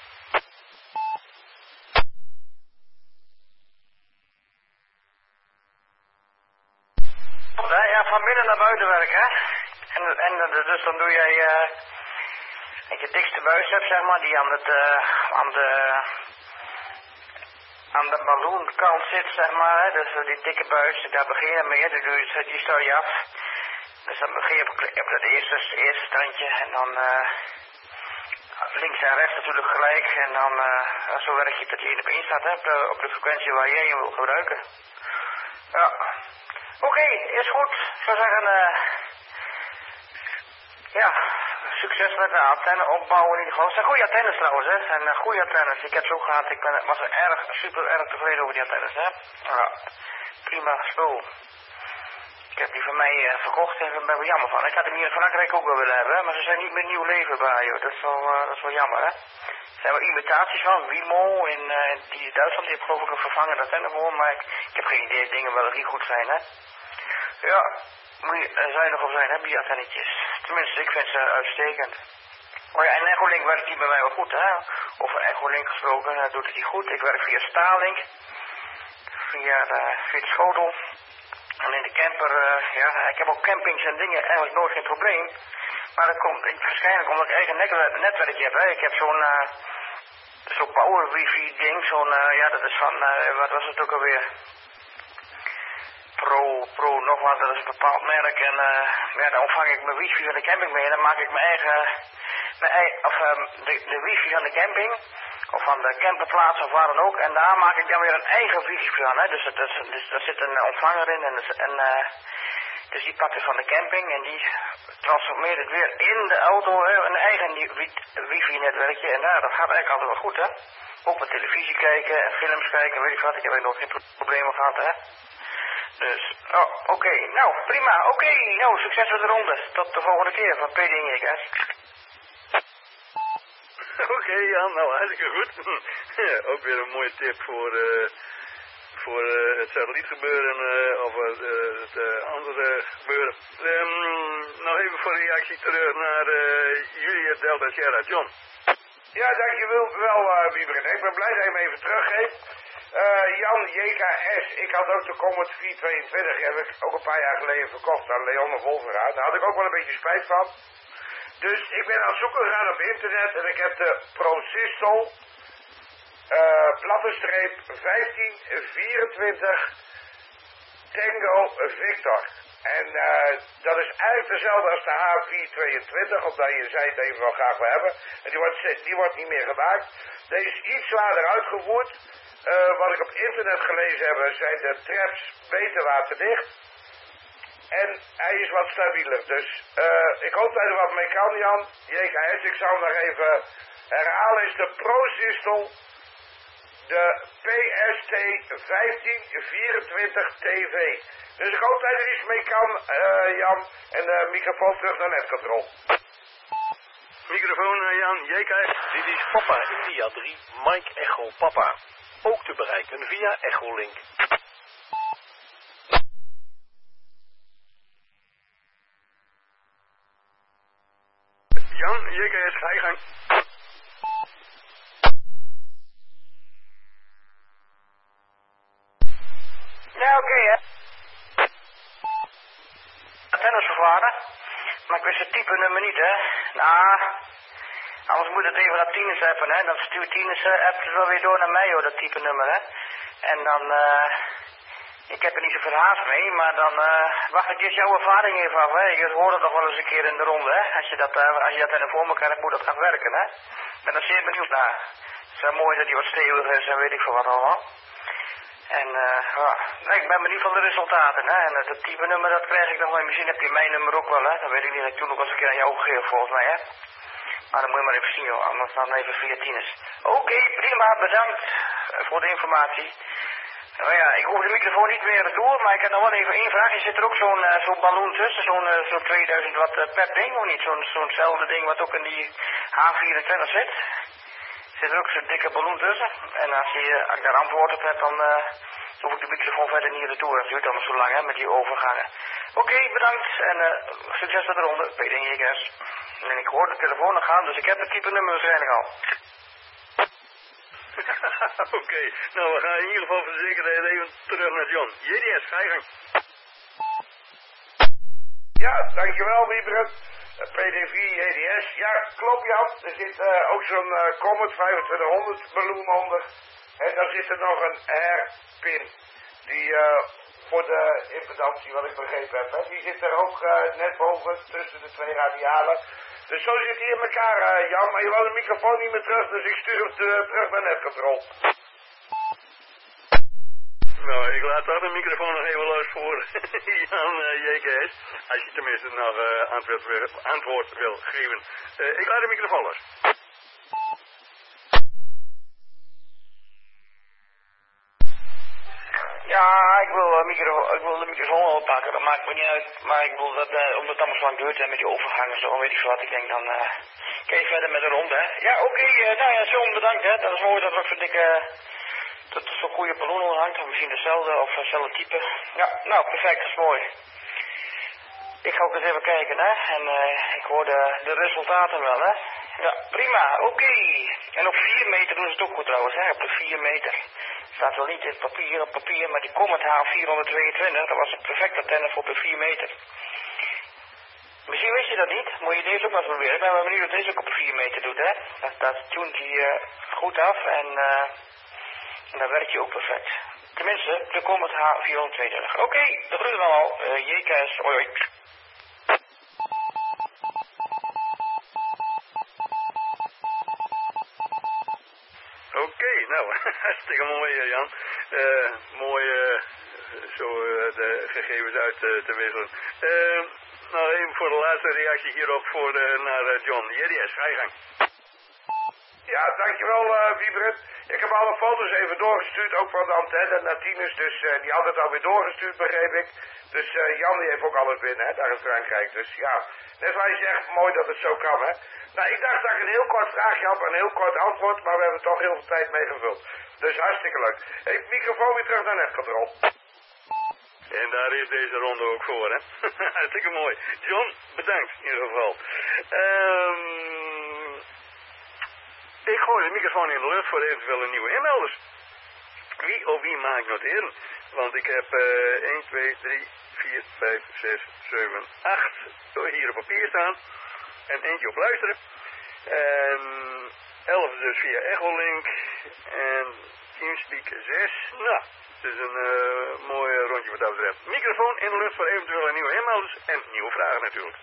Ja, van binnen naar buiten werken, hè. En, en dus dan doe jij uh, dat je dikste buis hebt, zeg maar, die aan, het, uh, aan de aan de balloonkant zit, zeg maar, hè. Dus uh, die dikke buis, daar begin je mee, dus doe je, die stel je af. Dus dan begin je op, op het eerste, eerste standje en dan uh, links en rechts natuurlijk gelijk. En dan uh, zo werk je dat je één op één staat, hè, op de, op de frequentie waar jij je wil gebruiken. Ja. Oké, okay, is goed. Ik zou zeggen, uh, ja, succes met de antenne opbouwen in ieder geval. Het zijn goede antennes trouwens, hè. Het zijn uh, goede antennes. Ik heb ze ook gehad. Ik ben, was er erg, super erg tevreden over die antennes, hè. Ja, prima spul. Ik heb die van mij uh, verkocht en daar ben ik jammer van. Ik had hem hier in Frankrijk ook wel willen hebben, maar ze zijn niet meer nieuw leven bij, joh. Dat is wel, uh, dat is wel jammer, hè. Er zijn wel imitaties van, Wimo in, uh, die in Duitsland, die heeft geloof ik een vervangende antenne voor, maar ik, ik heb geen idee, dingen wel die goed zijn, hè. Ja, moet je uh, zuinig op zijn, hè, biatennetjes. Tenminste, ik vind ze uitstekend. Oh ja, en Echolink werkt die bij mij wel goed, hè. Over Echolink gesproken, uh, doet het die goed. Ik werk via Starlink. Via, uh, via de schotel. En in de camper, uh, ja, ik heb ook campings en dingen, eigenlijk nooit geen probleem. Maar dat komt ik, waarschijnlijk omdat ik eigen netwerk, netwerkje heb, hè. Ik heb zo'n, uh, zo'n power wifi ding, zo'n, uh, ja, dat is van, uh, wat was het ook alweer? Pro, Pro, nog wat, dat is een bepaald merk. En uh, ja, dan ontvang ik mijn wifi van de camping mee en dan maak ik mijn eigen, mijn eigen of um, de, de wifi van de camping, of van de camperplaats of waar dan ook. En daar maak ik dan weer een eigen wifi van, hè. Dus, dus, dus daar zit een ontvanger in en, en uh, dus die pakt het van de camping en die transformeert het weer in de auto, hè, een eigen wifi-netwerkje. En ja, dat gaat eigenlijk altijd wel goed, hè. Ook met televisie kijken en films kijken, weet ik wat. Ik heb er nog geen problemen gehad, hè. Dus, oh, oké. Okay. Nou, prima. Oké, okay. Nou, succes met de ronde. Tot de volgende keer van P D en J K S. Oké, okay, ja, nou, hartstikke goed. Ja, ook weer een mooie tip voor, uh, voor uh, het satellietgebeuren uh, of uh, het uh, andere gebeuren. Um, nog even voor reactie terug naar uh, Juliet Delta Sierra. John. Ja, dankjewel wel, uh, Wieberen. Ik ben blij dat je hem even teruggeeft. Uh, Jan J K S, ik had ook de Comet vierhonderdtweeëntwintig, die heb ik ook een paar jaar geleden verkocht aan Leon de Volveraar. Daar had ik ook wel een beetje spijt van. Dus ik ben aan het zoeken gegaan op internet en ik heb de ProSystel uh, platte streep vijftien vierentwintig Tango Victor. En uh, dat is eigenlijk dezelfde als de H vierhonderdtweeëntwintig, omdat je zei dat je hem wel graag wil hebben. En die wordt, die wordt niet meer gemaakt. Deze is iets zwaarder uitgevoerd. Uh, wat ik op internet gelezen heb, zijn de traps beter waterdicht. En hij is wat stabieler. Dus uh, ik hoop dat je er wat mee kan, Jan. J K S, ik zal hem nog even herhalen. Is de ProSystel de P S T vijftien vierentwintig T V. Dus ik hoop dat je er iets mee kan, uh, Jan. En de microfoon terug naar netcontrol. Microfoon, uh, Jan. J K S. Dit is Papa India drie, Mike Echo Papa. Ook te bereiken via Echolink. Jan, J K S, ga je gang. Ja, oké, okay, hè. Tennisvervaren. Maar ik wist het type nummer niet, hè. Nou, anders moet het even naar Tines appen, hè. Dan stuurt Tines uh, app het wel weer door naar mij, hoor, dat type nummer, hè. En dan, eh... Uh, ik heb er niet zoveel haast mee, maar dan uh, wacht ik eerst jouw ervaring even af, hè. Je hoort het nog wel eens een keer in de ronde, hè. Als je dat, uh, als je dat in de voor elkaar hebt, moet dat gaan werken, hè. Ik ben er zeer benieuwd naar. Het is wel mooi dat hij wat stevig is en weet ik veel wat allemaal. En uh, ja, nee, ik ben benieuwd van de resultaten, hè. En uh, dat type nummer, dat krijg ik nog wel. Misschien heb je mijn nummer ook wel, hè. Dat weet ik niet, dat ik toen ook eens een keer aan jou gegeven, volgens mij, hè. Maar dan moet je maar even zien, joh. Anders dan even via Tines. Oké, okay, prima, bedankt voor de informatie. Nou ja, ik hoef de microfoon niet meer naartoe, maar ik heb nog wel even één vraag. Je zit er ook zo'n uh, zo'n ballon tussen, zo'n uh, zo'n tweeduizend watt uh, per ding, of niet? Zo'n zo'nzelfde ding wat ook in die H vierentwintig zit. Zit er ook zo'n dikke ballon tussen. En als, je, als ik daar antwoord op heb, dan uh, hoef ik de microfoon verder niet naartoe. Dat duurt allemaal zo lang, hè, met die overgangen. Oké, okay, bedankt en uh, succes met de ronde. P D J K S. En ik hoor de telefoon nog gaan, dus ik heb het type nummer waarschijnlijk al. Oké, okay. Nou we gaan in ieder geval voor de zekerheid even terug naar John. J D S, ga je gang. Ja, dankjewel Wieberen. P D vier J D S. Ja, klopt Jan. Er zit uh, ook zo'n uh, Comet vijfentwintighonderd balloon onder. En dan zit er nog een hairpin. Die uh, voor de impedantie, wat ik begrepen heb. Hè. Die zit er ook uh, net boven tussen de twee radialen. Dus zo zit hij in elkaar, uh, Jan. Maar je wil de microfoon niet meer terug, dus ik stuur hem te, terug naar netcontrol. Nou, ik laat toch de microfoon nog even los voor Jan uh, J K S. Als je tenminste nog uh, antwoord, wil, antwoord wil geven. Uh, ik laat de microfoon los. Ja, ik wil, uh, micro, ik wil de microfoon oppakken, dat maakt me niet uit. Maar ik wil dat, uh, omdat het allemaal zo lang duurt en met die overgangen zo, weet ik veel wat. Ik denk dan, uh, kan je verder met de ronde, hè. Ja, oké, okay, uh, nou ja, zo bedankt, hè. Dat is mooi dat er ook zo'n dikke, dat er zo'n goede ballon hangt. Of misschien dezelfde, of hetzelfde type. Ja, nou, perfect, dat is mooi. Ik ga ook eens even kijken, hè. En uh, ik hoor de, de resultaten wel, hè. Ja, prima, oké. Okay. En op vier meter doen ze het ook goed trouwens, hè. Op de vier meter. Staat wel niet in papier op papier, maar die Comet H vierhonderdtweeëntwintig, dat was een perfecte tennis op de vier meter. Misschien wist je dat niet. Moet je deze ook maar proberen. Ik ben wel benieuwd dat deze ook op vier meter doet, hè. Dat, dat tunt hij uh, goed af en, uh, en dan werkt hij ook perfect. Tenminste, de Comet H vierhonderdtweeëntwintig. Oké, okay, de groeten allemaal. Uh, J K S, hoi hoi. Oké, okay, nou, hartstikke mooi Jan. Uh, mooi uh, zo uh, de gegevens uit uh, te wisselen. Uh, nou, even voor de laatste reactie hierop voor, uh, naar uh, John. J D S, ga je gang. Ja, dankjewel uh, Wiebren. Ik heb alle foto's even doorgestuurd, ook van de antenne naar Tinus, dus uh, die had het alweer doorgestuurd, begreep ik. Dus uh, Jan die heeft ook alles binnen, hè, daar in Frankrijk. Dus ja, net waar je zegt, mooi dat het zo kan, hè. Nou, ik dacht dat ik een heel kort vraagje had en een heel kort antwoord, maar we hebben toch heel veel tijd mee gevuld. Dus hartstikke leuk. Hey, microfoon weer terug naar Netcontrol. En daar is deze ronde ook voor, hè. Hartstikke mooi. John, bedankt in ieder geval. Um, ik gooi de microfoon in de lucht voor eventueel een nieuwe inmelders. Wie of wie maakt noteren? Want ik heb uh, één, twee, drie, vier, vijf, zes, zeven, acht hier op papier staan. En eentje op luisteren. En elf dus via Echolink. En Teamspeak zes. Nou, het is een uh, mooi rondje wat dat betreft. Microfoon in de lucht voor eventuele nieuwe inmelders en nieuwe vragen natuurlijk.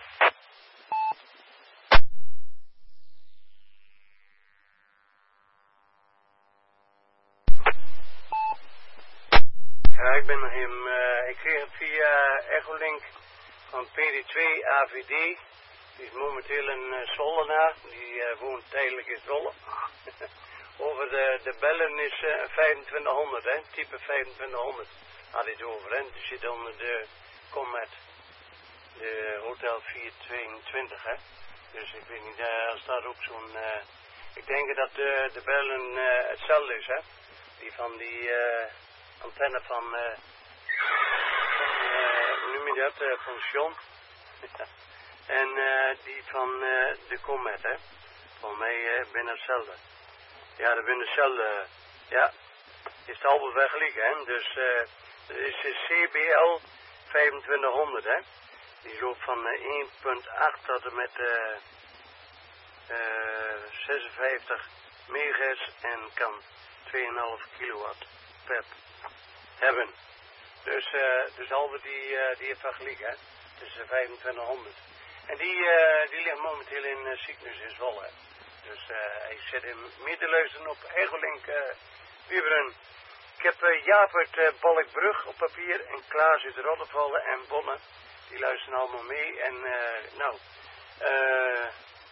Ja, ik ben hem, uh, ik kreeg het via Echolink van P D twee A V D. Die is momenteel een uh, Zollenaar, die uh, woont tijdelijk in Zwolle. Over de, de bellen is uh, vijfentwintighonderd, hè, type vijfentwintighonderd had hij het over, hè. Dus zit onder de Comet, de Hotel vierhonderdtweeëntwintig, hè. Dus ik weet niet, uh, als daar ook zo'n, uh, ik denk dat de, de bellen uh, hetzelfde is, hè. Die van die uh, antenne van, uh, van uh, hoe noem je dat, uh, van Sion. En uh, die van uh, de Comet, hè. Volgens mij uh, binnen hetzelfde. Ja, dat binnen hetzelfde. Ja, is het al wegelijk, hè. Dus uh, het is de C B L vijfentwintighonderd, hè. Die loopt van uh, één komma acht tot en met uh, uh, zesenvijftig megahertz en kan twee komma vijf kilowatt pep hebben. Dus, uh, dus halve die, uh, die heeft vergelijk, hè. Het is uh, vijfentwintighonderd. En die, uh, die ligt momenteel in uh, Cygnus in Zwolle. Dus uh, ik zet hem mee te luisteren op Echolink uh, Wiebren. Ik heb uh, Jaap uit uh, Balkbrug op papier en Klaas uit Rottevallen en Bonne. Die luisteren allemaal mee. En uh, nou, uh,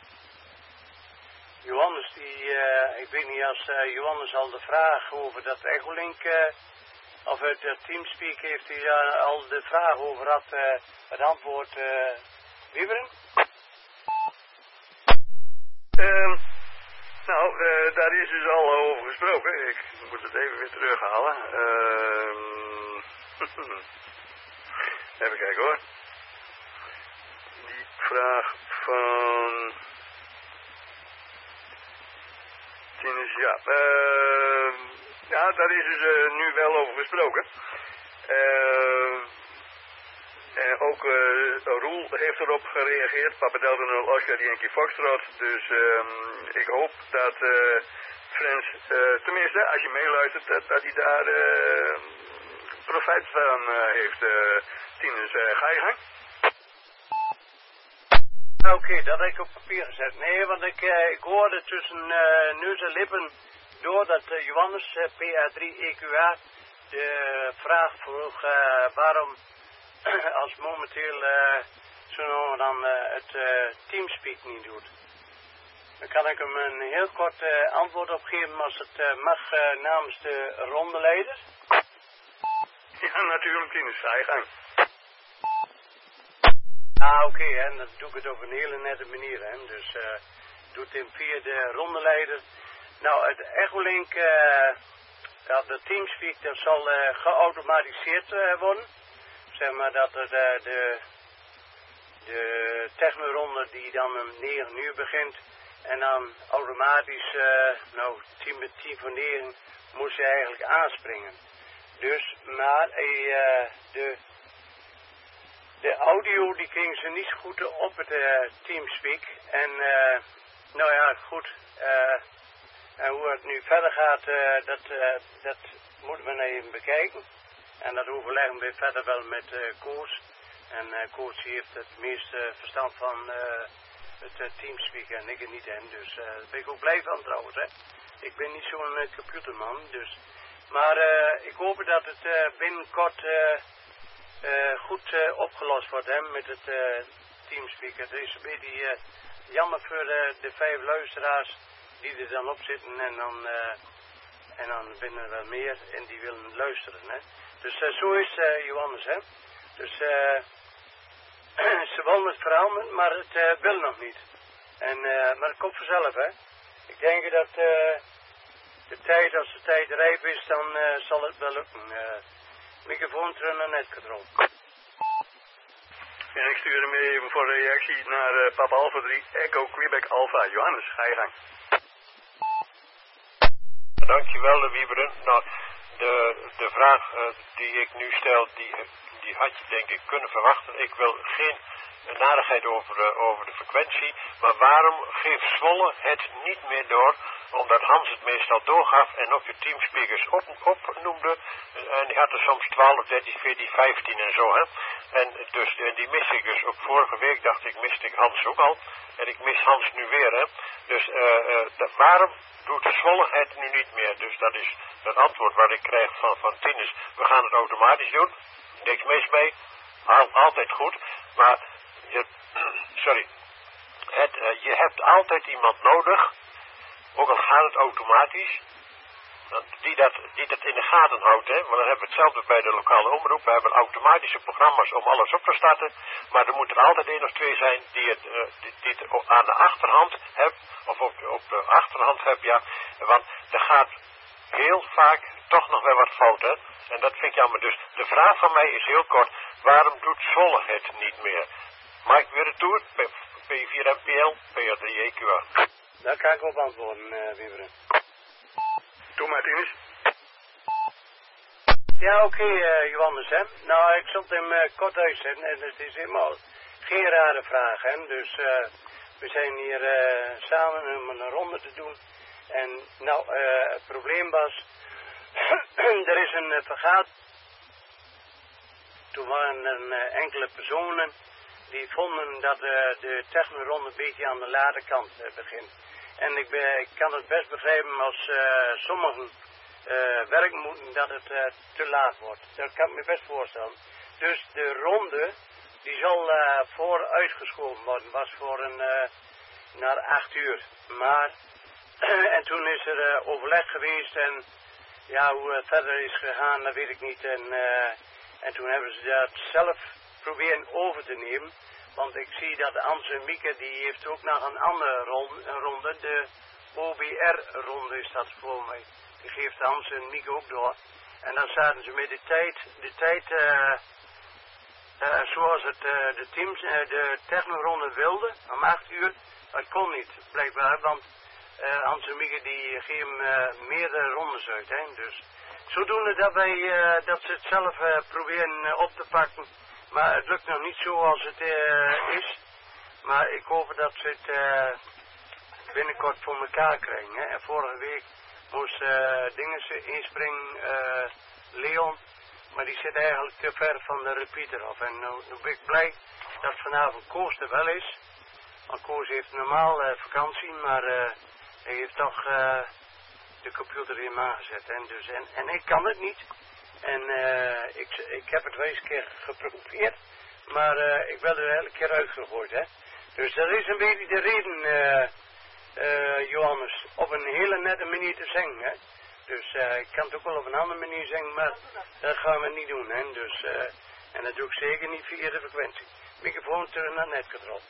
Johannes, die, uh, ik weet niet als uh, Johannes al de vraag over dat Echolink, uh, of uit uh, Teamspeak heeft hij uh, al de vraag over had, uh, het antwoord uh, Wiebren? Um, nou, uh, daar is dus al over gesproken. Ik moet het even weer terughalen. Um, even kijken hoor. Die vraag van Tinus, ja. Uh, ja, daar is dus uh, nu wel over gesproken. Uh, En ook uh, Roel heeft erop gereageerd, Papa Delta nul Oscar Yankee Foxtrot. Dus um, ik hoop dat uh, Frans, uh, tenminste als je meeluistert, dat, dat hij daar uh, profijt van uh, heeft. Uh, Tinus, uh, ga je gang? Oké, okay, dat heb ik op papier gezet. Nee, want ik, uh, ik hoorde tussen uh, neus en lippen door dat uh, Johannes uh, P A drie E Q A de vraag vroeg uh, waarom als momenteel uh, zo noemen dan uh, het uh, Teamspeak niet doet. Dan kan ik hem een heel kort uh, antwoord op geven als het uh, mag uh, namens de rondeleider. Ja, natuurlijk, Tinus, ga je gang. Ah, oké, okay, en dan doe ik het op een hele nette manier, hè. Dus uh, doet hem via de rondeleider. Nou, het Echolink, uh, dat de Teamspeak, dat zal uh, geautomatiseerd uh, worden. Zeg maar dat er de, de de technoronde die dan om negen uur begint. En dan automatisch, uh, nou, tien met tien voor negen moest je eigenlijk aanspringen. Dus, maar uh, de, de audio die kregen ze niet goed op het uh, Teamspeak. En, uh, nou ja, goed. Uh, en hoe het nu verder gaat, uh, dat, uh, dat moeten we even bekijken. En dat overleggen we verder wel met uh, Koos. En uh, Koos heeft het meeste verstand van uh, het uh, Teamspeak en ik er niet in. Dus uh, daar ben ik ook blij van trouwens. Hè. Ik ben niet zo'n uh, computerman. Dus. Maar uh, ik hoop dat het uh, binnenkort uh, uh, goed uh, opgelost wordt hè, met het uh, Teamspeak. Het is een beetje uh, jammer voor uh, de vijf luisteraars die er dan op zitten. En dan, uh, en dan binnen er wel meer en die willen luisteren. Hè. Dus uh, zo is uh, Johannes. Hè. Dus uh, ze willen het veranderen, maar het uh, wil nog niet. En, uh, maar het komt vanzelf, hè. Ik denk dat uh, de tijd, als de tijd rijp is, dan uh, zal het wel lukken. Uh, microfoon terug naar netcontrol. En ik stuur hem even voor reactie naar uh, Papa Alpha drie, Echo Quebec Alpha. Johannes, ga je gang. Dankjewel, Wieberen. Nou, de, de vraag uh, die ik nu stel, die... Die had je denk ik kunnen verwachten. Ik wil geen narigheid over, uh, over de frequentie. Maar waarom geeft Zwolle het niet meer door? Omdat Hans het meestal doorgaf en ook de teamspeakers op, opnoemde. En die had er soms twaalf, dertien, veertien, vijftien en zo. Hè? En dus en die mis ik dus ook vorige week. Dacht ik, miste ik Hans ook al. En ik mis Hans nu weer. Hè? Dus uh, uh, dat, waarom doet Zwolle het nu niet meer? Dus dat is het antwoord wat ik krijg van, van Tinus. We gaan het automatisch doen. Niks mis mee, Al, altijd goed, maar je, sorry, het, uh, je hebt altijd iemand nodig, ook al gaat het automatisch, die dat, die dat in de gaten houdt, hè? Want dan hebben we hetzelfde bij de lokale omroep, we hebben automatische programma's om alles op te starten, maar er moet er altijd één of twee zijn die het, uh, die, die het aan de achterhand hebben, of op, op de achterhand hebben, ja, want er gaat heel vaak toch nog wel wat fout, hè? En dat vind ik jammer. Dus de vraag van mij is heel kort. Waarom doet Zwolle het niet meer? Mike weer de tour? P vier M P L, P drie E Q A. Daar kan ik op antwoorden, uh, Wieberen. Doe maar, Tinus. Ja, oké, okay, uh, Johannes, hè. Nou, ik zal het hem uh, kort uitzetten. En het is helemaal geen rare vraag, hè. Dus uh, we zijn hier uh, samen om een ronde te doen. En nou, uh, het probleem was... er is een uh, vergadering. Toen waren er uh, enkele personen die vonden dat uh, de technoronde een beetje aan de late kant uh, begint. En ik, ben, ik kan het best begrijpen als uh, sommigen uh, werk moeten dat het uh, te laat wordt. Dat kan ik me best voorstellen. Dus de ronde die zal uh, voor uitgeschoven worden, was voor een uh, naar acht uur. Maar en toen is er uh, overleg geweest en ja, hoe het verder is gegaan, dat weet ik niet. En, uh, en toen hebben ze dat zelf proberen over te nemen. Want ik zie dat Hans en Mieke, die heeft ook nog een andere ronde, een ronde. De O B R-ronde is dat voor mij. Die geeft Hans en Mieke ook door. En dan zaten ze met de tijd, de tijd uh, uh, zoals het uh, de teams, uh, de technoronde wilde, om acht uur. Dat kon niet, blijkbaar, want... Uh, Hans en Mieke die geven uh, meerdere rondes uit, hè. Dus zodoende dat wij uh, dat ze het zelf uh, proberen uh, op te pakken. Maar het lukt nog niet zoals het uh, is. Maar ik hoop dat ze het uh, binnenkort voor elkaar krijgen, hè. En vorige week moest uh, dingen inspringen, uh, Leon. Maar die zit eigenlijk te ver van de repeater af. En nu, nu ben ik blij dat vanavond Koos er wel is. Want Koos heeft normaal uh, vakantie, maar... Uh, Hij heeft toch uh, de computer in aangezet. Hè? Dus, en, en ik kan het niet. En uh, ik, ik heb het wel eens een keer geprobeerd. Maar uh, ik werd er elke keer uitgegooid. Hè? Dus dat is een beetje de reden, uh, uh, Johannes. Op een hele nette manier te zingen. Hè? Dus uh, ik kan het ook wel op een andere manier zingen. Maar dat gaan we niet doen. Hè? Dus, uh, en dat doe ik zeker niet via de frequentie. Microfoon terug naar netcontrol.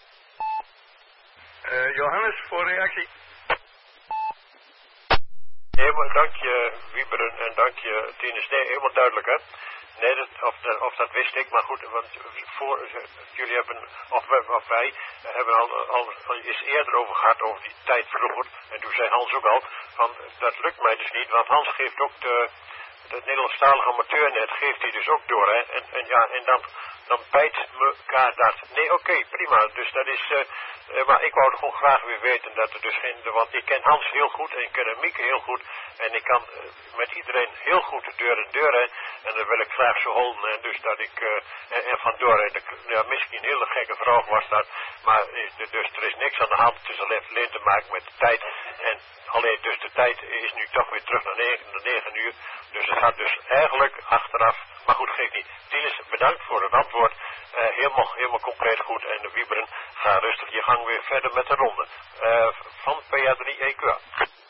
Uh, Johannes, voor reactie. Helemaal, dank je Wieberen en dank je Tinus. Nee, helemaal duidelijk hè. Nee, dat, of, dat, of dat wist ik, maar goed, want voor, jullie hebben, of, of wij, hebben al, al, al eens eerder over gehad, over die tijd vroeger. En toen zei Hans ook al, van, dat lukt mij dus niet, want Hans geeft ook de, het Nederlandstalige amateurnet, geeft hij dus ook door, hè. En, en ja, en dan, dan bijt elkaar dat. Nee, oké, okay, prima, dus dat is, uh, uh, maar ik wou gewoon graag weer weten dat er dus geen, want ik ken Hans heel goed en ik ken Mieke heel goed. En ik kan uh, met iedereen heel goed de deur in deur, hè. En dan wil ik graag zo houden, en dus dat ik, uh, en, en vandoor, hè, de, ja, misschien een hele gekke vraag was dat, maar uh, dus er is niks aan de hand, het is alleen, alleen te maken met de tijd. En alleen dus de tijd is nu toch weer terug naar negen, naar negen uur, dus het gaat dus eigenlijk achteraf, maar goed, geeft niet. Tinus, bedankt voor het antwoord, uh, helemaal, helemaal compleet goed, en de Wieberen, ga rustig je gang weer verder met de ronde, uh, van P A drie E Q A.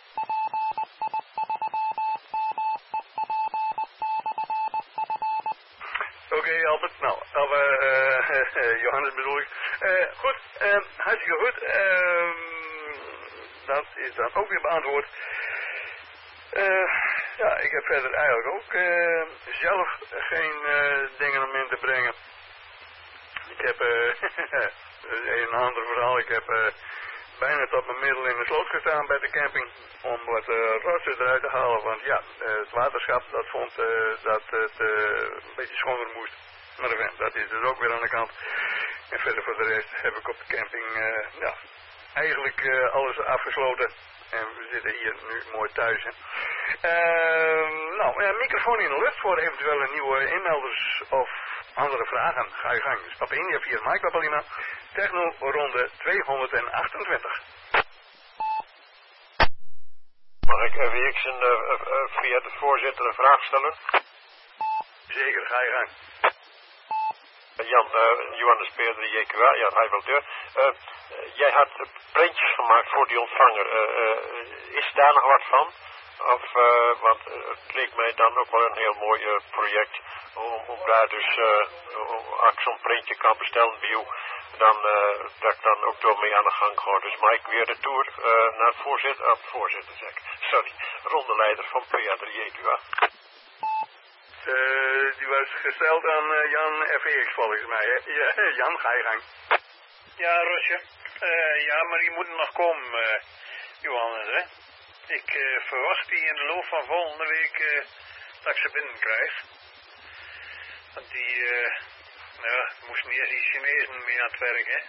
Oké, okay, Albert. Nou, of, uh, uh, Johannes bedoel ik. Uh, goed, uh, hartstikke goed. Uh, dat is dan ook weer beantwoord. Uh, ja, ik heb verder eigenlijk ook uh, zelf geen uh, dingen om in te brengen. Ik heb uh, een ander verhaal. Ik heb uh, bijna tot mijn middel in de sloot gestaan bij de camping om wat uh, rotsen eruit te halen. Want ja, uh, het waterschap dat vond uh, dat het uh, een beetje schoner moest. Maar enfin, dat is dus ook weer aan de kant. En verder voor de rest heb ik op de camping uh, ja, eigenlijk uh, alles afgesloten. En we zitten hier nu mooi thuis. Hè. Uh, nou, ja, microfoon in de lucht voor eventuele nieuwe inmelders of andere vragen. Ga je gang. Stap in, je via Mike Papalina. Techno ronde tweehonderdachtentwintig. Mag ik even uh, uh, uh, via de voorzitter een vraag stellen? Zeker, ga je gang. Jan, uh, Johannes P A drie E Q A, ja, hij wil deur. Uh, uh, jij had uh, printjes gemaakt voor die ontvanger. Uh, uh, is daar nog wat van? Of, uh, want uh, het leek mij dan ook wel een heel mooi uh, project om, om daar dus, uh, als ik zo'n printje kan bestellen bij u, dan uh, dat ik dan ook door mee aan de gang ga. Dus maak ik weer de tour uh, naar het voorzitter, uh, voorzitter zeg ik, sorry, rondeleider van P A drie E Q A. Uh, die was gesteld aan uh, Jan F E X volgens mij, hè? Ja, Jan, ga je gang. Ja, Rosje. Uh, ja, maar die moeten nog komen, uh, Johannes, hè. Ik uh, verwacht die in de loop van volgende week uh, dat ik ze binnenkrijg. Want die, uh, nou ja, moesten eerst die Chinezen mee aan het werk, hè.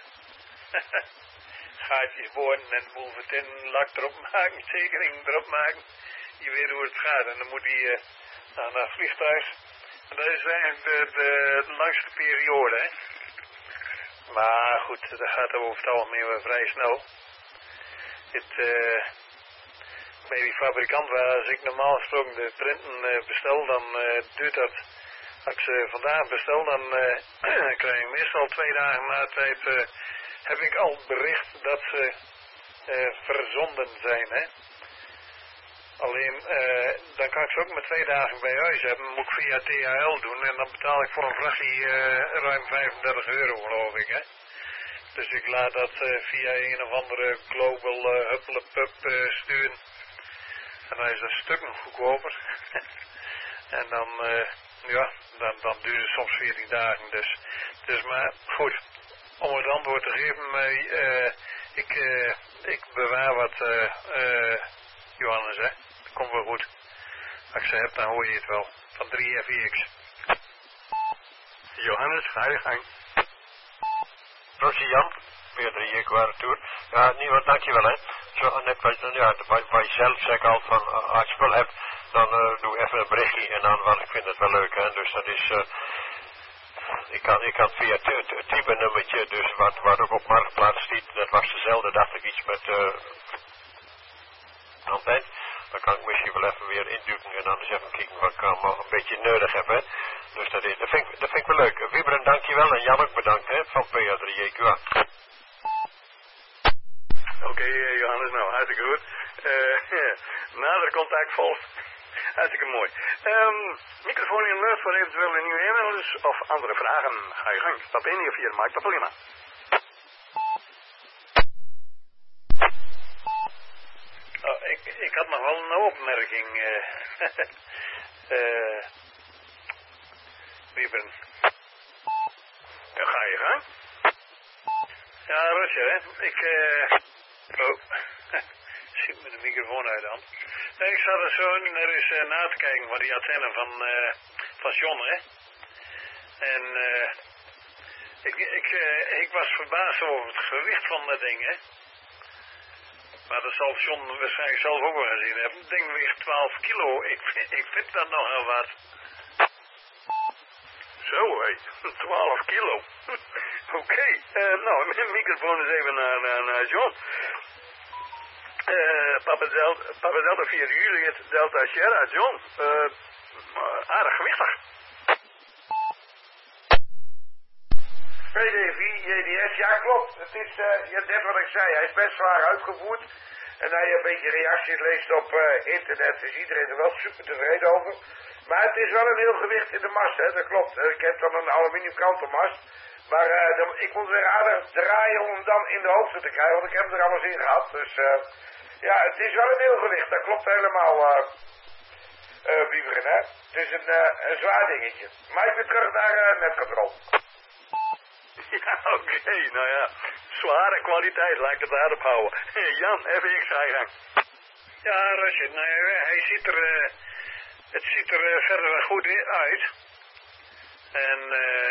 Gaatjes boren en boel vertinnen, lak erop maken, tekening erop maken. Je weet hoe het gaat en dan moet die uh, naar, naar het vliegtuig. En dat is eigenlijk de, de, de langste periode, hè. Maar goed, dat gaat over het algemeen wel vrij snel. Het, uh, bij die fabrikant waar als ik normaal gesproken de printen uh, bestel, dan uh, duurt dat, als ik ze vandaag bestel, dan uh, krijg ik meestal twee dagen na tijd, uh, heb ik al bericht dat ze uh, verzonden zijn, hè. Alleen, uh, dan kan ik ze ook met twee dagen bij huis hebben, moet ik via T H L doen en dan betaal ik voor een vrachtje uh, ruim vijfendertig euro, geloof ik, hè. Dus ik laat dat uh, via een of andere global uh, huppelepup uh, sturen. En dan is dat stuk nog goedkoper. En dan, uh, ja, dan, dan duurt het soms veertien dagen. Dus, dus maar goed, om het antwoord te geven, uh, ik, uh, ik bewaar wat, uh, uh, Johannes, hè. Dat komt wel goed. Als ik ze heb, dan hoor je het wel. Van drie F E X. Johannes, ga je gang. Rosie Jan, P A drie E Q A Tour. Ja, Nieuw, dankjewel, hè. Zo, net bij, ja, bij, bij jezelf zeg ik al van, uh, als je spul hebt, dan uh, doe even een berichtje en dan, want ik vind het wel leuk, hè. Dus dat is, uh, ik kan, ik kan via het type nummertje, dus wat, wat ook op Marktplaats ziet, dat was dezelfde, dacht ik, iets met, uh, antenne. Dan kan ik misschien wel even weer induiken en dan eens even kijken wat ik allemaal een beetje nodig heb, hè. Dus dat, is, dat, vind ik, dat vind ik wel leuk. Wieberen, dankjewel en Jan ook bedankt, hè, van P A drie E Q A. Oké, okay, uh, Johannes, nou, hartstikke goed. Uh, nader contact volgt. Hartstikke mooi. Um, microfoon in lucht voor eventuele nieuwe e-mails of andere vragen. Ga je gang. Stap in hier via de Mike Papalina. Oh, ik, ik had nog wel een opmerking. Uh, uh, Wiebren. Ja, ga je gang. Ja, Roger, hè. Ik, eh... Oh. Schiet me de microfoon uit dan. Nee, ik zat er zo er eens uh, na te kijken van die antenne van, uh, van John, hè. En, eh... Uh, ik, ik, uh, ik was verbaasd over het gewicht van dat ding, hè. Maar dat zal John waarschijnlijk zelf ook wel gezien hebben. Het ding weegt twaalf kilo. Ik, ik vind dat nogal wat. Zo, hé. twaalf kilo. Oké. Okay. Uh, nou, mijn microfoon is even naar, naar, naar John. Uh, Papa Delta, Papa Delta vier Juliet Delta Sierra, John. Uh, aardig gewichtig. P D vier, J D S, ja klopt. Het is uh, net wat ik zei, hij is best zwaar uitgevoerd. En als je een beetje reacties leest op uh, internet, is iedereen er wel super tevreden over. Maar het is wel een heel gewicht in de mast, hè, dat klopt. Uh, ik heb dan een aluminium kantenmast. Maar uh, de, ik moet weer aardig draaien om hem dan in de hoogte te krijgen, want ik heb hem er allemaal in gehad. Dus uh, ja, het is wel een heel gewicht, dat klopt helemaal, uh, uh, Wiebren, hè. Het is een, uh, een zwaar dingetje. Maar ik ben terug naar uh, netcontrol. Ja, oké, okay, nou ja. Zware kwaliteit, laat ik het daarop houden. Jan, F X, ga je gang. Ja, Roger, nou ja, hij ziet er, uh, het ziet er uh, verder goed uit. En uh,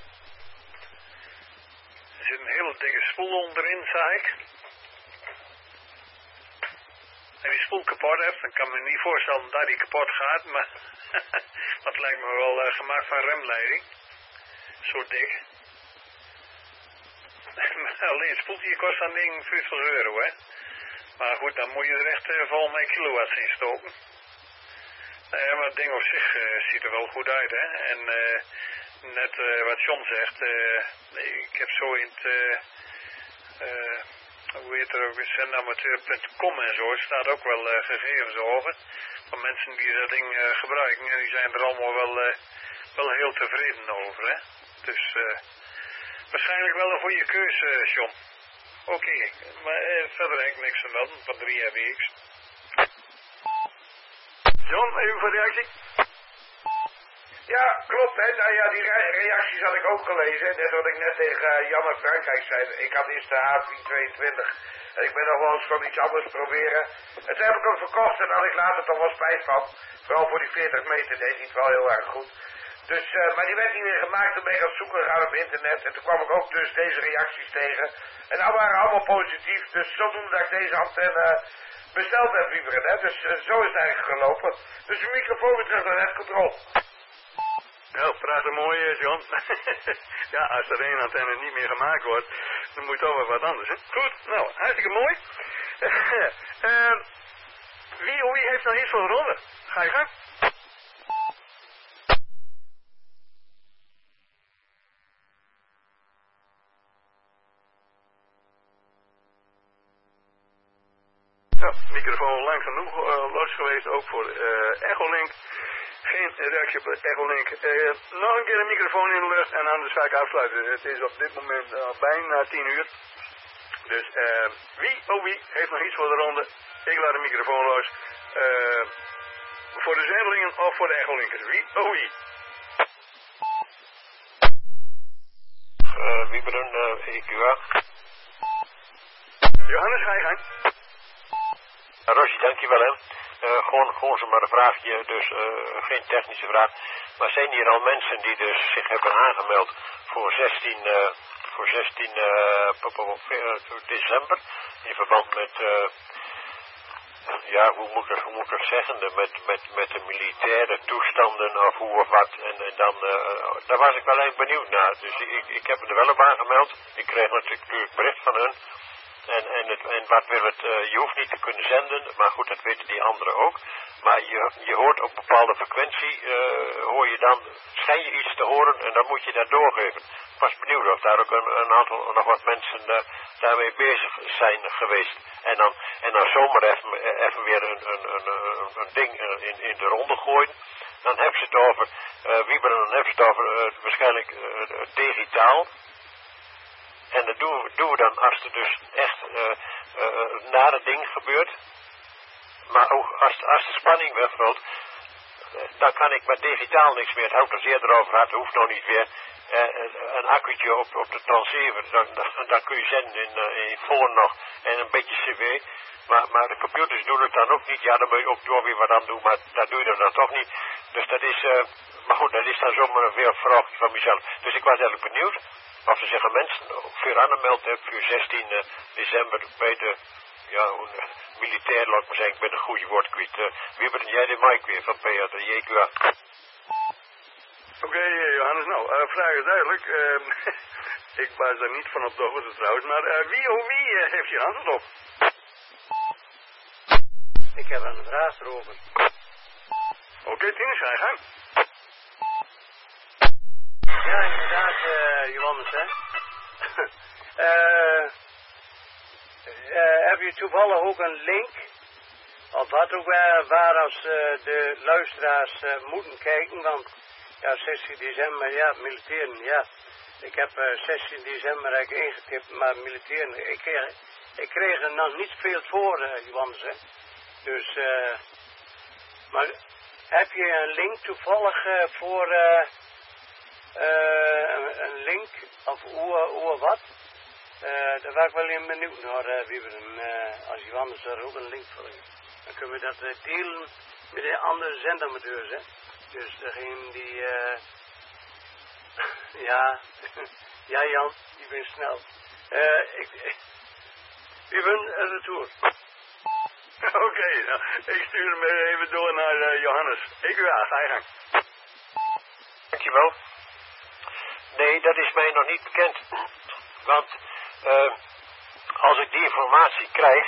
er zit een hele dikke spoel onderin, zag ik. En die spoel kapot heeft, dan kan ik me niet voorstellen dat die kapot gaat, maar dat lijkt me wel uh, gemaakt van remleiding. Zo dik. Alleen het spoeltje kost dan ding vijftig euro, hè. Maar goed, dan moet je er echt uh, vol met kilowatts in stoken. Nou ja, maar het ding op zich uh, ziet er wel goed uit, hè. En uh, net uh, wat John zegt, uh, ik heb zo in het, uh, uh, hoe heet het ook, zendamateur punt com en zo, staat ook wel uh, gegevens over. Van mensen die dat ding uh, gebruiken en die zijn er allemaal wel, uh, wel heel tevreden over, hè. Dus... Uh, waarschijnlijk wel een goede keuze, John. Oké, okay. Maar eh, verder heb ik niks te melden van drie R X. John, even voor reactie. Ja, klopt, hè. Nou ja, die re reacties had ik ook gelezen. Net wat ik net tegen uh, Jan uit Frankrijk zei. Ik had eerst de H vier tweeëntwintig. En ik ben nog wel eens van iets anders proberen. En toen heb ik hem verkocht en daar had ik later toch wel spijt van. Vooral voor die veertig meter deed hij het wel heel erg goed. Dus, uh, maar die werd niet meer gemaakt, toen ben ik aan het zoeken gegaan op internet. En toen kwam ik ook dus deze reacties tegen. En die waren allemaal positief. Dus zodoende dat ik deze antenne besteld heb, Wiebren, hè. Dus uh, zo is het eigenlijk gelopen. Dus de microfoon weer terug naar netcontrol. Nou, prachtig mooi, John. Ja, als er één antenne niet meer gemaakt wordt, dan moet toch wel wat anders, hè. Goed, nou, hartstikke mooi. uh, wie of wie heeft nou iets voor de ronde? Ga je gang. Ja, microfoon lang genoeg uh, los geweest, ook voor uh, Echolink. Geen reactie op Echolink. Uh, nog een keer een microfoon in de lucht en anders ga ik afsluiten. Het is op dit moment uh, bijna tien uur. Dus uh, wie, oh wie, heeft nog iets voor de ronde? Ik laat de microfoon los. Uh, voor de zendelingen of voor de Echolinkers? Wie, oh wie? Uh, Wiebren, uh, E Q A. Johannes, ga je gang. Rosie, dankjewel hè. Uh, gewoon, gewoon zomaar een vraagje, dus uh, geen technische vraag. Maar zijn hier al mensen die dus zich hebben aangemeld voor zestien, uh, voor zestien uh, december in verband met, uh, ja, hoe moet ik, hoe moet ik dat zeggen, met, met, met de militaire toestanden of hoe of wat. En, en dan, uh, daar was ik wel even benieuwd naar. Dus ik, ik heb me er wel op aangemeld. Ik kreeg natuurlijk bericht van hun. En, en, het, en wat wil het, uh, je hoeft niet te kunnen zenden, maar goed, dat weten die anderen ook. Maar je, je hoort op bepaalde frequentie, uh, hoor je dan, schijn je iets te horen en dan moet je dat doorgeven. Ik was benieuwd of daar ook een, een aantal, nog wat mensen uh, daarmee bezig zijn geweest. En dan, en dan zomaar even, even weer een, een, een, een ding in, in de ronde gooien. Dan hebben ze het over, uh, Wiebren, dan hebben ze het over uh, waarschijnlijk uh, digitaal. En dat doen we, doen we dan als er dus echt uh, uh, nare ding gebeurt. Maar ook als, als de spanning wegvalt, dan kan ik met digitaal niks meer. Het houdt er zeer erover had, hoeft nog niet weer. Uh, een accu'tje op, op de transceiver, dan, dan, dan kun je zenden in, uh, in phone nog en een beetje cv. Maar, maar de computers doen het dan ook niet. Ja, dan moet je ook door weer wat aan doen, maar dat doe je dan toch niet. Dus dat is, uh, maar goed, dat is dan zomaar een veel vraag van mezelf. Dus ik was eigenlijk benieuwd of er zich een mensen voor aangemeld hebben voor zestien december bij de, ja, uh, militair, laat ik maar zeggen, ik ben een goede woord kwijt. Uh, wie ben jij de Mike weer van P A drie Q A? Oké, okay, Johannes, nou, uh, vraag is duidelijk. Uh, ik was daar niet van op de hoogte trouwens, maar uh, wie of wie uh, heeft je antwoord op? Ik heb een vraag erover. Oké, okay, Tinus, ga je gang. Ja, inderdaad, uh, Johannes, hè. uh, uh, heb je toevallig ook een link, of wat ook waar, waar als uh, de luisteraars uh, moeten kijken, want ja, zestien december, ja, militairen, ja. Ik heb uh, zestien december eigenlijk ingetipt, maar militairen, ik kreeg, ik kreeg er nog niet veel voor, uh, Johannes, hè. Dus, uh, maar heb je een link toevallig uh, voor uh, uh, een, een link of hoe, hoe wat? Uh, daar was ik wel in benieuwd naar, uh, Wieberen, uh, als Johannes er ook een link voor heeft. Dan kunnen we dat uh, delen met de andere zendamateurs, hè. Dus degene die, uh, ja, ja Jan, je bent snel. Uh, ik, ik, u bent een retour. Oké, okay, nou, ik stuur hem even door naar uh, Johannes. Ik ja, ga je gang. Dankjewel. Nee, dat is mij nog niet bekend. Want uh, als ik die informatie krijg,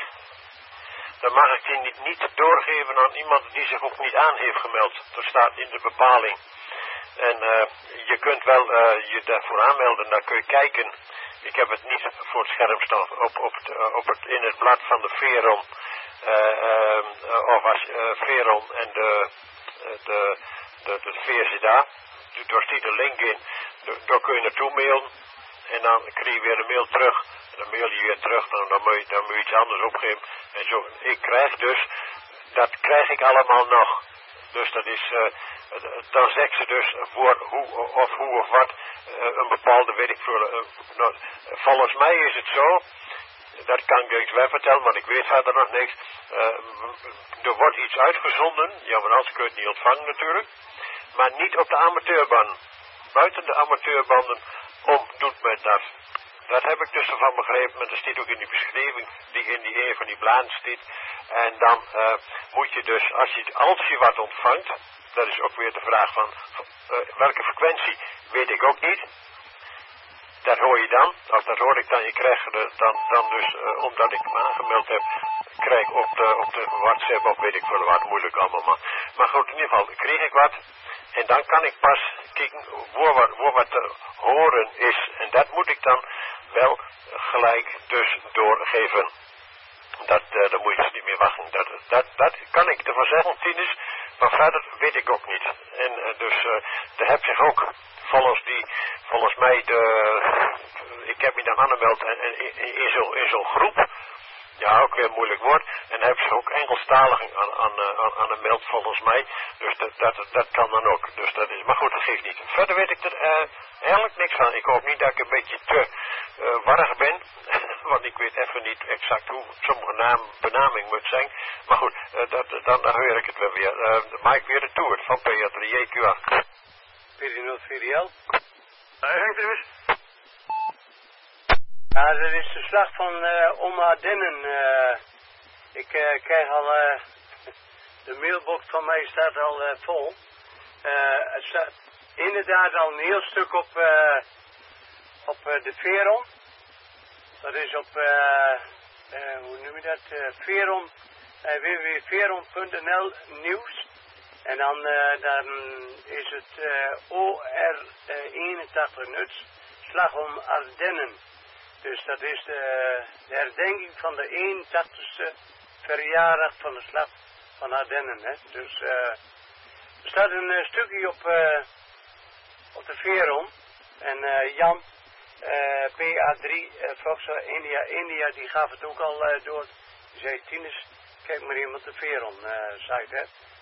dan mag ik die niet, niet doorgeven aan iemand die zich ook niet aan heeft gemeld. Dat staat in de bepaling. En uh, je kunt wel uh, je daarvoor aanmelden, dan kun je kijken. Ik heb het niet voor het scherm staan op, op het, uh, op het, in het blad van de Veron. Uh, uh, of als uh, Veron en de, uh, de, de, de V Z A. Daar zit een link in. Daar kun je naartoe mailen. En dan krijg je weer een mail terug. En dan mail je weer terug. Dan, dan, moet je, dan moet je iets anders opgeven. En zo. Ik krijg dus. Dat krijg ik allemaal nog. Dus dat is. Uh, dan zegt ze dus voor hoe of hoe of wat. Uh, een bepaalde weet ik veel. Uh, nou, volgens mij is het zo. Dat kan ik eens wel vertellen, maar ik weet verder nog niks. Uh, er wordt iets uitgezonden. Ja, maar anders kun je het niet ontvangen natuurlijk. Maar niet op de amateurbanden. Buiten de amateurbanden om doet men dat. Dat heb ik dus ervan begrepen. Maar dat staat ook in die beschrijving die in die een van die bladen staat. En dan uh, moet je dus, als je, als je wat ontvangt. Dat is ook weer de vraag van uh, welke frequentie weet ik ook niet. Dat hoor je dan, of dat hoor ik dan, je krijgt er dan, dan dus, uh, omdat ik me aangemeld heb, krijg ik op de, op de WhatsApp of weet ik veel wat, moeilijk allemaal. Maar, maar goed, in ieder geval kreeg ik wat en dan kan ik pas kijken waar wat, waar wat te horen is. En dat moet ik dan wel gelijk dus doorgeven. Dat, uh, dan moet je dus niet meer wachten. Dat, dat, dat kan ik ervan zeggen, Tinus, maar verder weet ik ook niet. En uh, dus, uh, daar heb zich ook volgens die, volgens mij de, ik heb me dan aangemeld en, en in, in zo'n in zo'n groep, ja ook weer een moeilijk woord, en dan hebben ze ook Engelstaligen aan, aan, aan, aan een meld volgens mij, dus dat, dat, dat kan dan ook, dus dat is, maar goed, dat geeft niet. Verder weet ik er uh, eigenlijk niks van, ik hoop niet dat ik een beetje te uh, warrig ben, want ik weet even niet exact hoe sommige naam, benaming moet zijn, maar goed, uh, dat, dan, dan hoor ik het wel weer. Uh, Mike weer de Tour van P A drie Q A. P D nul V D L. Hij hangt dus. Ja, dat is de slag van uh, Oma Dennen. Uh, ik uh, krijg al, uh, de mailbox van mij staat al uh, vol. Uh, het staat inderdaad al een heel stuk op, uh, op uh, de Veron. Dat is op, uh, uh, hoe noem je dat, uh, Veron, uh, w w w punt veron punt n l nieuws. En dan, uh, dan is het uh, O R eenentachtig nuts, slag om Ardennen. Dus dat is de, de herdenking van de eenentachtigste verjaardag van de slag van Ardennen. Hè. Dus uh, er staat een uh, stukje op, uh, op de Veron. En uh, Jan, uh, P A drie, uh, Foxa India, India, die gaf het ook al uh, door. Die zei, Tinus, kijk maar iemand de Veron uh, site, hè.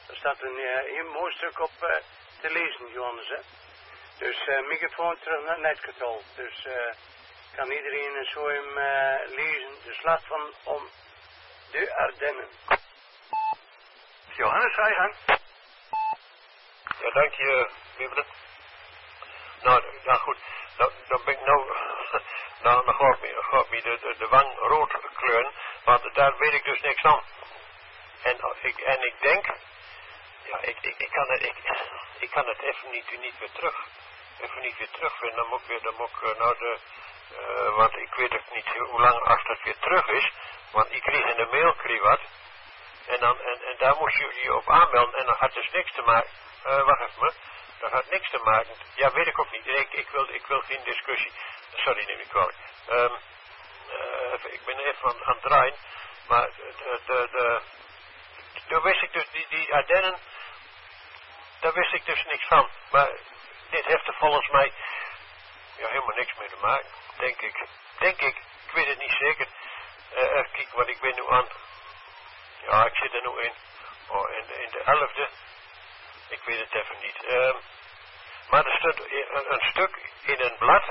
Er staat een uh, heel mooi stuk op uh, te lezen, Johannes, hè. Dus uh, microfoon terug naar het netgetal. Dus uh, kan iedereen zo hem uh, lezen. De slag van om de Ardennen. Johannes, ga je gang. Ja, dank je, Wieberen. Nou, nou goed, dan, dan ben ik nou, nou dan gaat me, gaat me de, de, de wang rood kleuren, want daar weet ik dus niks van. En ik, en ik denk, ja, ik, ik, ik, kan het, ik, ik kan het even niet, niet weer terug, even niet weer terugvinden. Dan moet ik weer, dan moet ik nou de, uh, want ik weet ook niet hoe lang achter het weer terug is, want ik kreeg in de mail kreeg wat. En, dan, en, en daar moest je je op aanmelden en dan had dus niks te maken. Uh, wacht even, maar. Dat had niks te maken. Ja, weet ik ook niet. Ik, ik, wil, ik wil geen discussie. Sorry, neem ik kwalijk. Um, uh, ik ben even aan, aan het draaien. Maar de, de, de, daar wist ik dus, die, die Ardennen, daar wist ik dus niks van. Maar dit heeft er volgens mij ja, helemaal niks mee te maken. Denk ik. Denk ik. Ik weet het niet zeker. Uh, even kijken, wat ik ben nu aan. Ja, ik zit er nu in. Oh, in, in de elfde. Ik weet het even niet. Uh, maar er stond een, een stuk in een blad.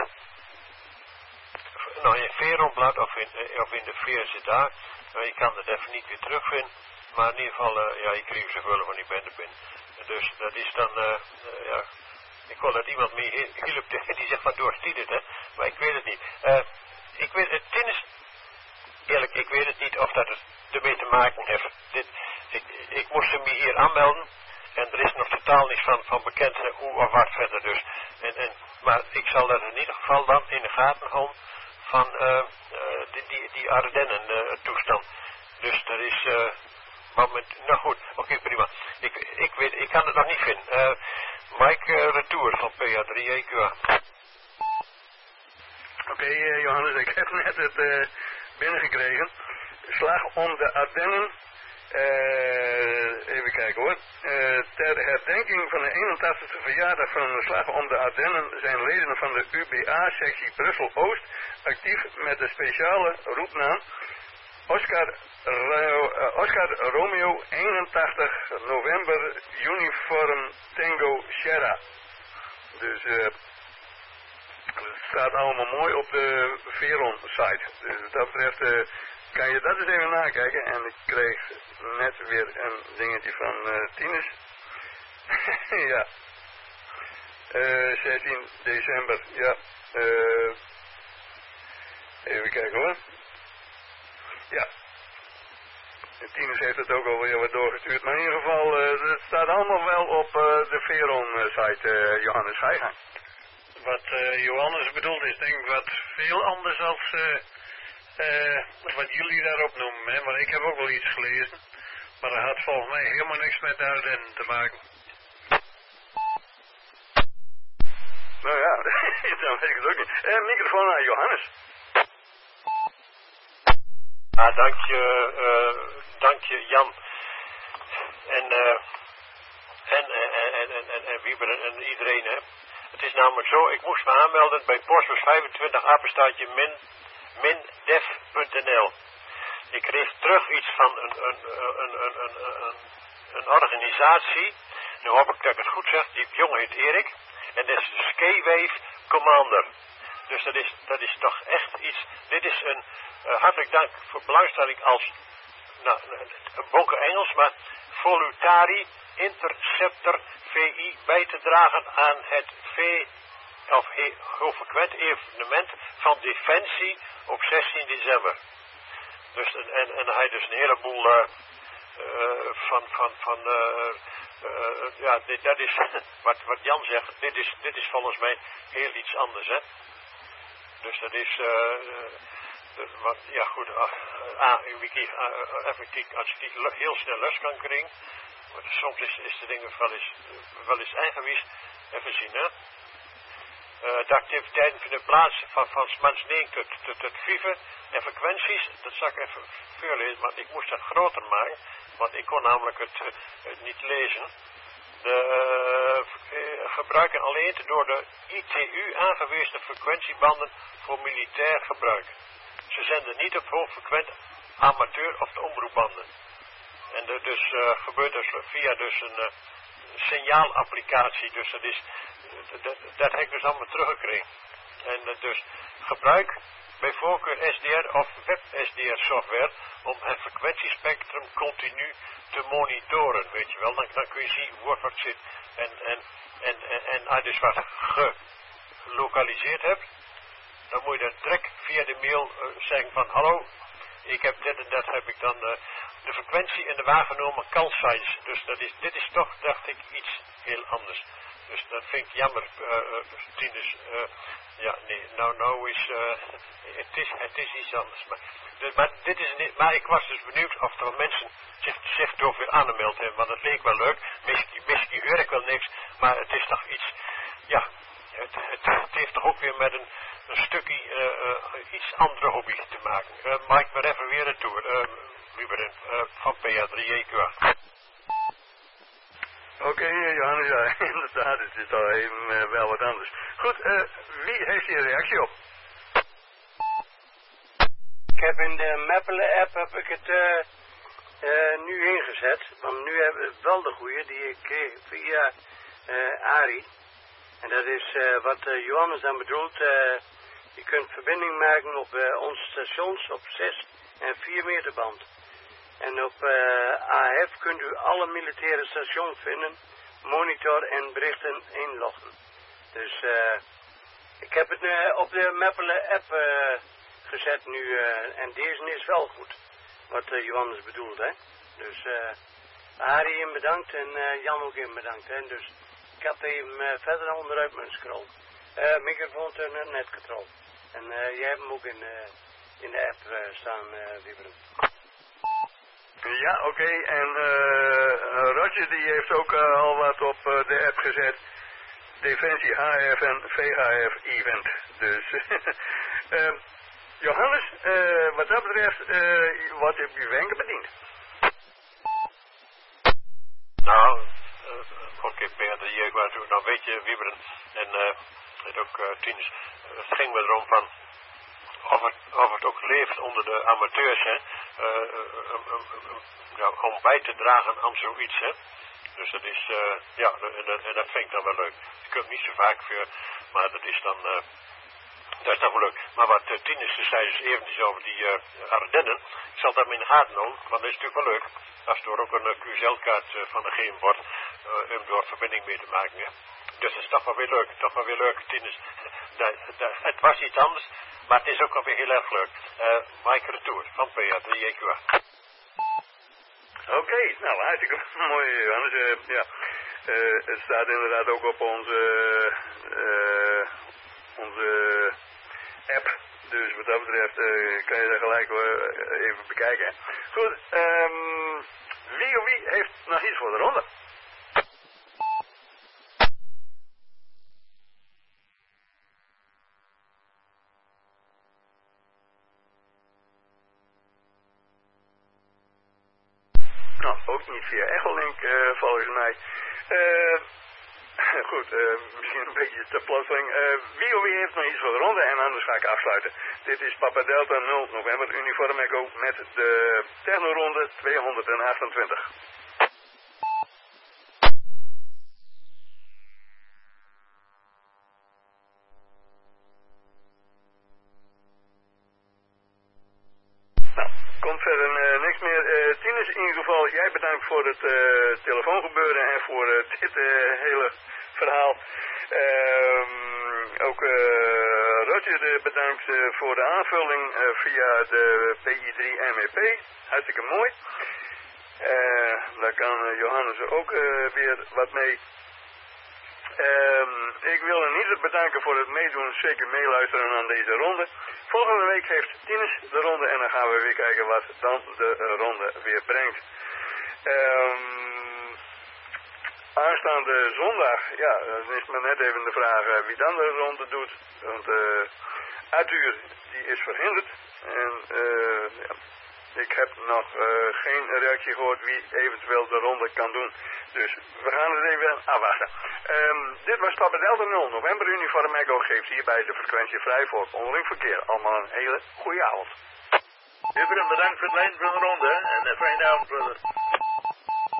Nou, in een Veronblad of in, of in de Veerse daar. Nou, je kan het even niet weer terugvinden. Maar in ieder geval, uh, ja, ik kreeg zoveel van die bende binnen. Dus dat is dan, uh, uh, ja. Ik wil dat iemand mee hielp die zegt van doorstiet het, hè. Maar ik weet het niet. Uh, ik weet het, tennis. Eerlijk, ik weet het niet of dat het ermee te maken heeft. Dit, ik, ik moest me hier aanmelden. En er is nog totaal niets van, van bekend hoe of wat verder dus. En, en, maar ik zal dat in ieder geval dan in de gaten houden van uh, uh, die, die, die Ardennen uh, toestand. Dus er is, uh, maar met, nou goed, oké okay, prima. Ik, ik weet, ik kan het nog niet vinden. Uh, Mike uh, Retour van P A drie E Q A. Oké okay, uh, Johannes, ik heb net het uh, binnengekregen. Slag om de Ardennen. Uh, even kijken hoor. Uh, ter herdenking van de eenentachtigste verjaardag van de slag om de Ardennen zijn leden van de U B A-sectie Brussel-Oost actief met de speciale roepnaam Oscar, Ro uh, Oscar Romeo eenentachtig november Uniform Tango Sierra. Dus uh, het staat allemaal mooi op de Veron-site. Dus wat dat betreft uh, kan je dat eens even nakijken. En ik kreeg net weer een dingetje van uh, Tinus. Ja. Uh, zestien december. Ja. Uh, even kijken hoor. Ja. Tinus heeft het ook alweer wat doorgestuurd. Maar in ieder geval, uh, het staat allemaal wel op uh, de Veron-site, uh, Johannes. Ga je gang. Wat uh, Johannes bedoelt is denk ik wat veel anders als uh, uh, wat jullie daarop noemen. Hè? Want ik heb ook wel iets gelezen. Maar dat had volgens mij helemaal niks met de Ardennen te maken. Nou ja, dan weet ik het ook niet. Uh, microfoon aan Johannes. Ah, dank je, uh, dank je Jan. En, uh, en, en, en, en, en, en Wieberen en iedereen, hè. Het is namelijk zo, ik moest me aanmelden bij postbus vijfentwintig apenstaartje min, mindef punt n l. Ik kreeg terug iets van een, een, een, een, een, een, een organisatie. Nu hoop ik dat ik het goed zeg. Die jongen heet Erik. En dat is de Skywave Commander. Dus dat is, dat is toch echt iets. Dit is een uh, hartelijk dank voor belangstelling als nou, een bokken Engels, maar Voluntari Interceptor V I bij te dragen aan het V of hoofdfrequent evenement van Defensie op zestien december. Dus en, en, en hij dus een heleboel uh, uh, van van van uh, uh, ja, dit, dat is wat wat Jan zegt. Dit is dit is volgens mij heel iets anders, hè. Dus dat is uh, uh, wat ja goed. Ah, uh, uh, even kijken, als je die heel snel los kan krijgen. Maar soms is, is de dingen wel eens wel eens eigenwijs. Even zien, hè. Uh, de activiteiten vinden plaats van, van mans negen tot, tot, tot vijf en frequenties, dat zal ik even voorlezen, want ik moest dat groter maken, want ik kon namelijk het, uh, het niet lezen. De uh, uh, gebruiken alleen door de I T U aangewezen frequentiebanden voor militair gebruik. Ze zenden niet op hoogfrequent amateur of de omroepbanden. En de, dus uh, gebeurt dus via dus een uh, signaalapplicatie. Dus dat is, dat, dat heb ik dus allemaal teruggekregen. En uh, dus gebruik bij voorkeur S D R of web-S D R software om het frequentiespectrum continu te monitoren, weet je wel. Dan, dan kun je zien waar wat zit. En, en, en, en, en als je dus wat gelokaliseerd hebt, dan moet je dat direct via de mail uh, zeggen van hallo, ik heb dit en dat heb ik dan uh, de frequentie en de waargenomen call size. Dus dat is, dit is toch, dacht ik, iets heel anders. Dus dat vind ik jammer, uh, uh, Tinus. Uh, ja, nee, nou, nou is, uh, het is, het is iets anders. Maar, dus, maar, dit is niet, maar ik was dus benieuwd of er mensen zich, zich toch weer aangemeld hebben, want het leek wel leuk. Misschien, misschien hoor ik wel niks, maar het is toch iets, ja, het, het, het heeft toch ook weer met een, een stukje, uh, uh, iets andere hobby te maken. Uh, Mike, maar even weer een tour, uh, Wieberen, uh, van P A drie E Q A. Oké, okay, Johannes, ja, inderdaad, het is al even uh, wel wat anders. Goed, uh, wie heeft hier een reactie op? Ik heb in de Mappelen app heb ik het uh, uh, nu ingezet, want nu hebben we wel de goeie die ik kreeg via uh, Ari. En dat is uh, wat uh, Johannes dan bedoelt, uh, je kunt verbinding maken op uh, onze stations op zes en vier meter band. En op uh, A F kunt u alle militaire stations vinden, monitor en berichten inloggen. Dus uh, ik heb het uh, op de Mappelen app uh, gezet nu uh, en deze is wel goed, wat uh, Johannes bedoelt, hè. Dus uh, Harry hem bedankt en uh, Jan ook hem bedankt, hè. Dus ik had hem uh, verder onderuit moeten scrollen. Uh, microfoon en netcontrol. En uh, jij hebt hem ook in, uh, in de app uh, staan, uh, Wieberen. Ja, oké. Okay. En uh, Roger die heeft ook uh, al wat op uh, de app gezet. Defensie H F en V H F event. Dus uh, Johannes, uh, wat dat betreft, uh, wat heb je wenken bediend? Nou, uh, oké, okay, P A drie E Q A, nou weet je, Wieberen en uh, ook uh, Tinus, uh, het ging me erom van Of het, of het ook leeft onder de amateurs, hè, uh, um, um, um, ja, om bij te dragen aan zoiets, hè. Dus dat is, uh, ja, en, en, en dat vind ik dan wel leuk. Je kunt niet zo vaak voor, maar dat is dan, uh, dat is dan wel leuk. Maar wat uh, Tinus zei dus eventjes over die uh, Ardennen, ik zal dat in de gaten houden, want dat is natuurlijk wel leuk. Als er ook een uh, Q Z L-kaart uh, van gegeven wordt, uh, om door verbinding mee te maken, hè. Dus dat is toch wel weer leuk, toch wel weer leuk, Tinus. dat, dat, het was iets anders. Maar het is ook alweer heel erg leuk. Uh, Mike Retour van P A drie E Q A. Oké, okay, nou hartstikke mooi Johannes. Uh, ja. uh, het staat inderdaad ook op onze, uh, onze app. Dus wat dat betreft uh, kan je dat gelijk uh, even bekijken. Goed, um, wie of wie heeft nog iets voor de ronde? Nou, ook niet via Echolink uh, volgens mij. Uh, goed, uh, misschien een beetje te plotseling. Uh, wie of wie heeft nog iets voor de ronde en anders ga ik afsluiten. Dit is Papa Delta nul November Uniform Echo met de Technoronde tweehonderdachtentwintig. Komt verder uh, niks meer. Uh, Tinus, in ieder geval, jij bedankt voor het uh, telefoongebeuren en voor uh, dit uh, hele verhaal. Uh, ook uh, Roger uh, bedankt uh, voor de aanvulling uh, via de P I drie M E P. Hartstikke mooi. Uh, daar kan uh, Johannes ook uh, weer wat mee. Um, ik wil een ieder bedanken voor het meedoen, zeker meeluisteren aan deze ronde. Volgende week heeft Tinus de ronde en dan gaan we weer kijken wat dan de uh, ronde weer brengt. Um, aanstaande zondag, ja, dan is maar net even de vraag uh, wie dan de ronde doet. Want uh, Arthur, die is verhinderd. En uh, ja, ik heb nog uh, geen reactie gehoord wie eventueel de ronde kan doen. Dus we gaan het even afwachten. Um, dit was Papa Delta nul November Uniform Echo geeft hierbij de frequentie vrij voor het onderling verkeer. Allemaal een hele goede avond. Super, bedankt voor het leiden van de ronde en een fijne avond, brother.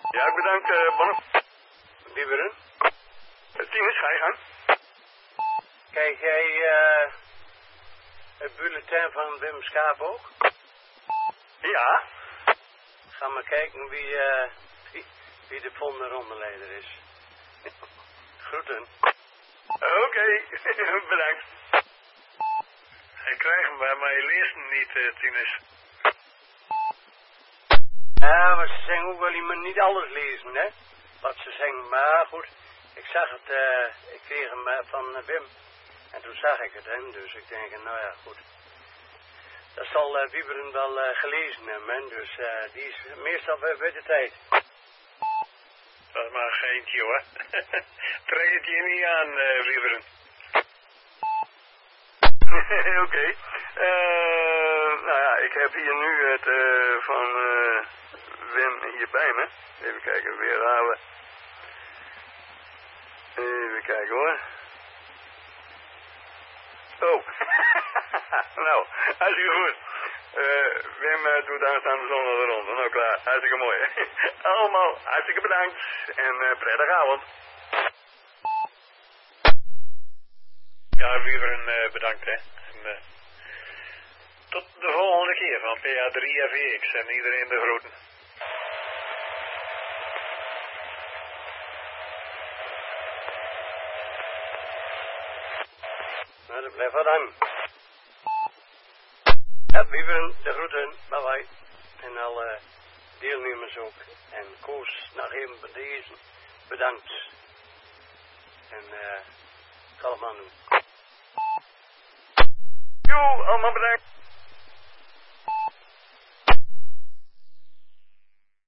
Ja, bedankt, uh, Bonne. Wieberen? Tinus, ga je gang. Kijk jij uh, het bulletin van Wim Schaap ook? Ja. Ga maar kijken wie, uh, wie, wie de volgende rondeleider is. Groeten. Oké, okay. Bedankt. Ik krijg hem bij mij lezen niet, uh, Tinus. Ja, maar ze zeggen ook wel, je moet niet alles lezen, hè. Wat ze zeggen, maar goed. Ik zag het, uh, ik kreeg hem uh, van uh, Wim. En toen zag ik het, hè. Dus ik denk, nou ja, goed. Dat zal uh, Wieberen wel uh, gelezen hebben, hè. Dus uh, die is meestal bij, bij de tijd. Dat is maar een geintje, hoor. Trek het je niet aan, uh, Wieberen. Oké. Okay. Uh, nou ja, ik heb hier nu het uh, van uh, Wim hier bij me. Even kijken, weer halen. Even kijken hoor. Oh. Nou, hartstikke goed. Uh, Wim uh, doet aanstaande zondag de ronde. Nou klaar, hartstikke mooi. Allemaal hartstikke bedankt en uh, prettige avond. Ja, Wieberen, uh, bedankt hè. En, uh, tot de volgende keer van P A drie F E X en iedereen de groeten. Nou, dat blijft wat aan. Ja, Wieberen, de groeten, bye bye. En alle deelnemers ook. En Koos, nog even bij deze, bedankt. En eh, uh, ga allemaal doen. Jo, allemaal bedankt.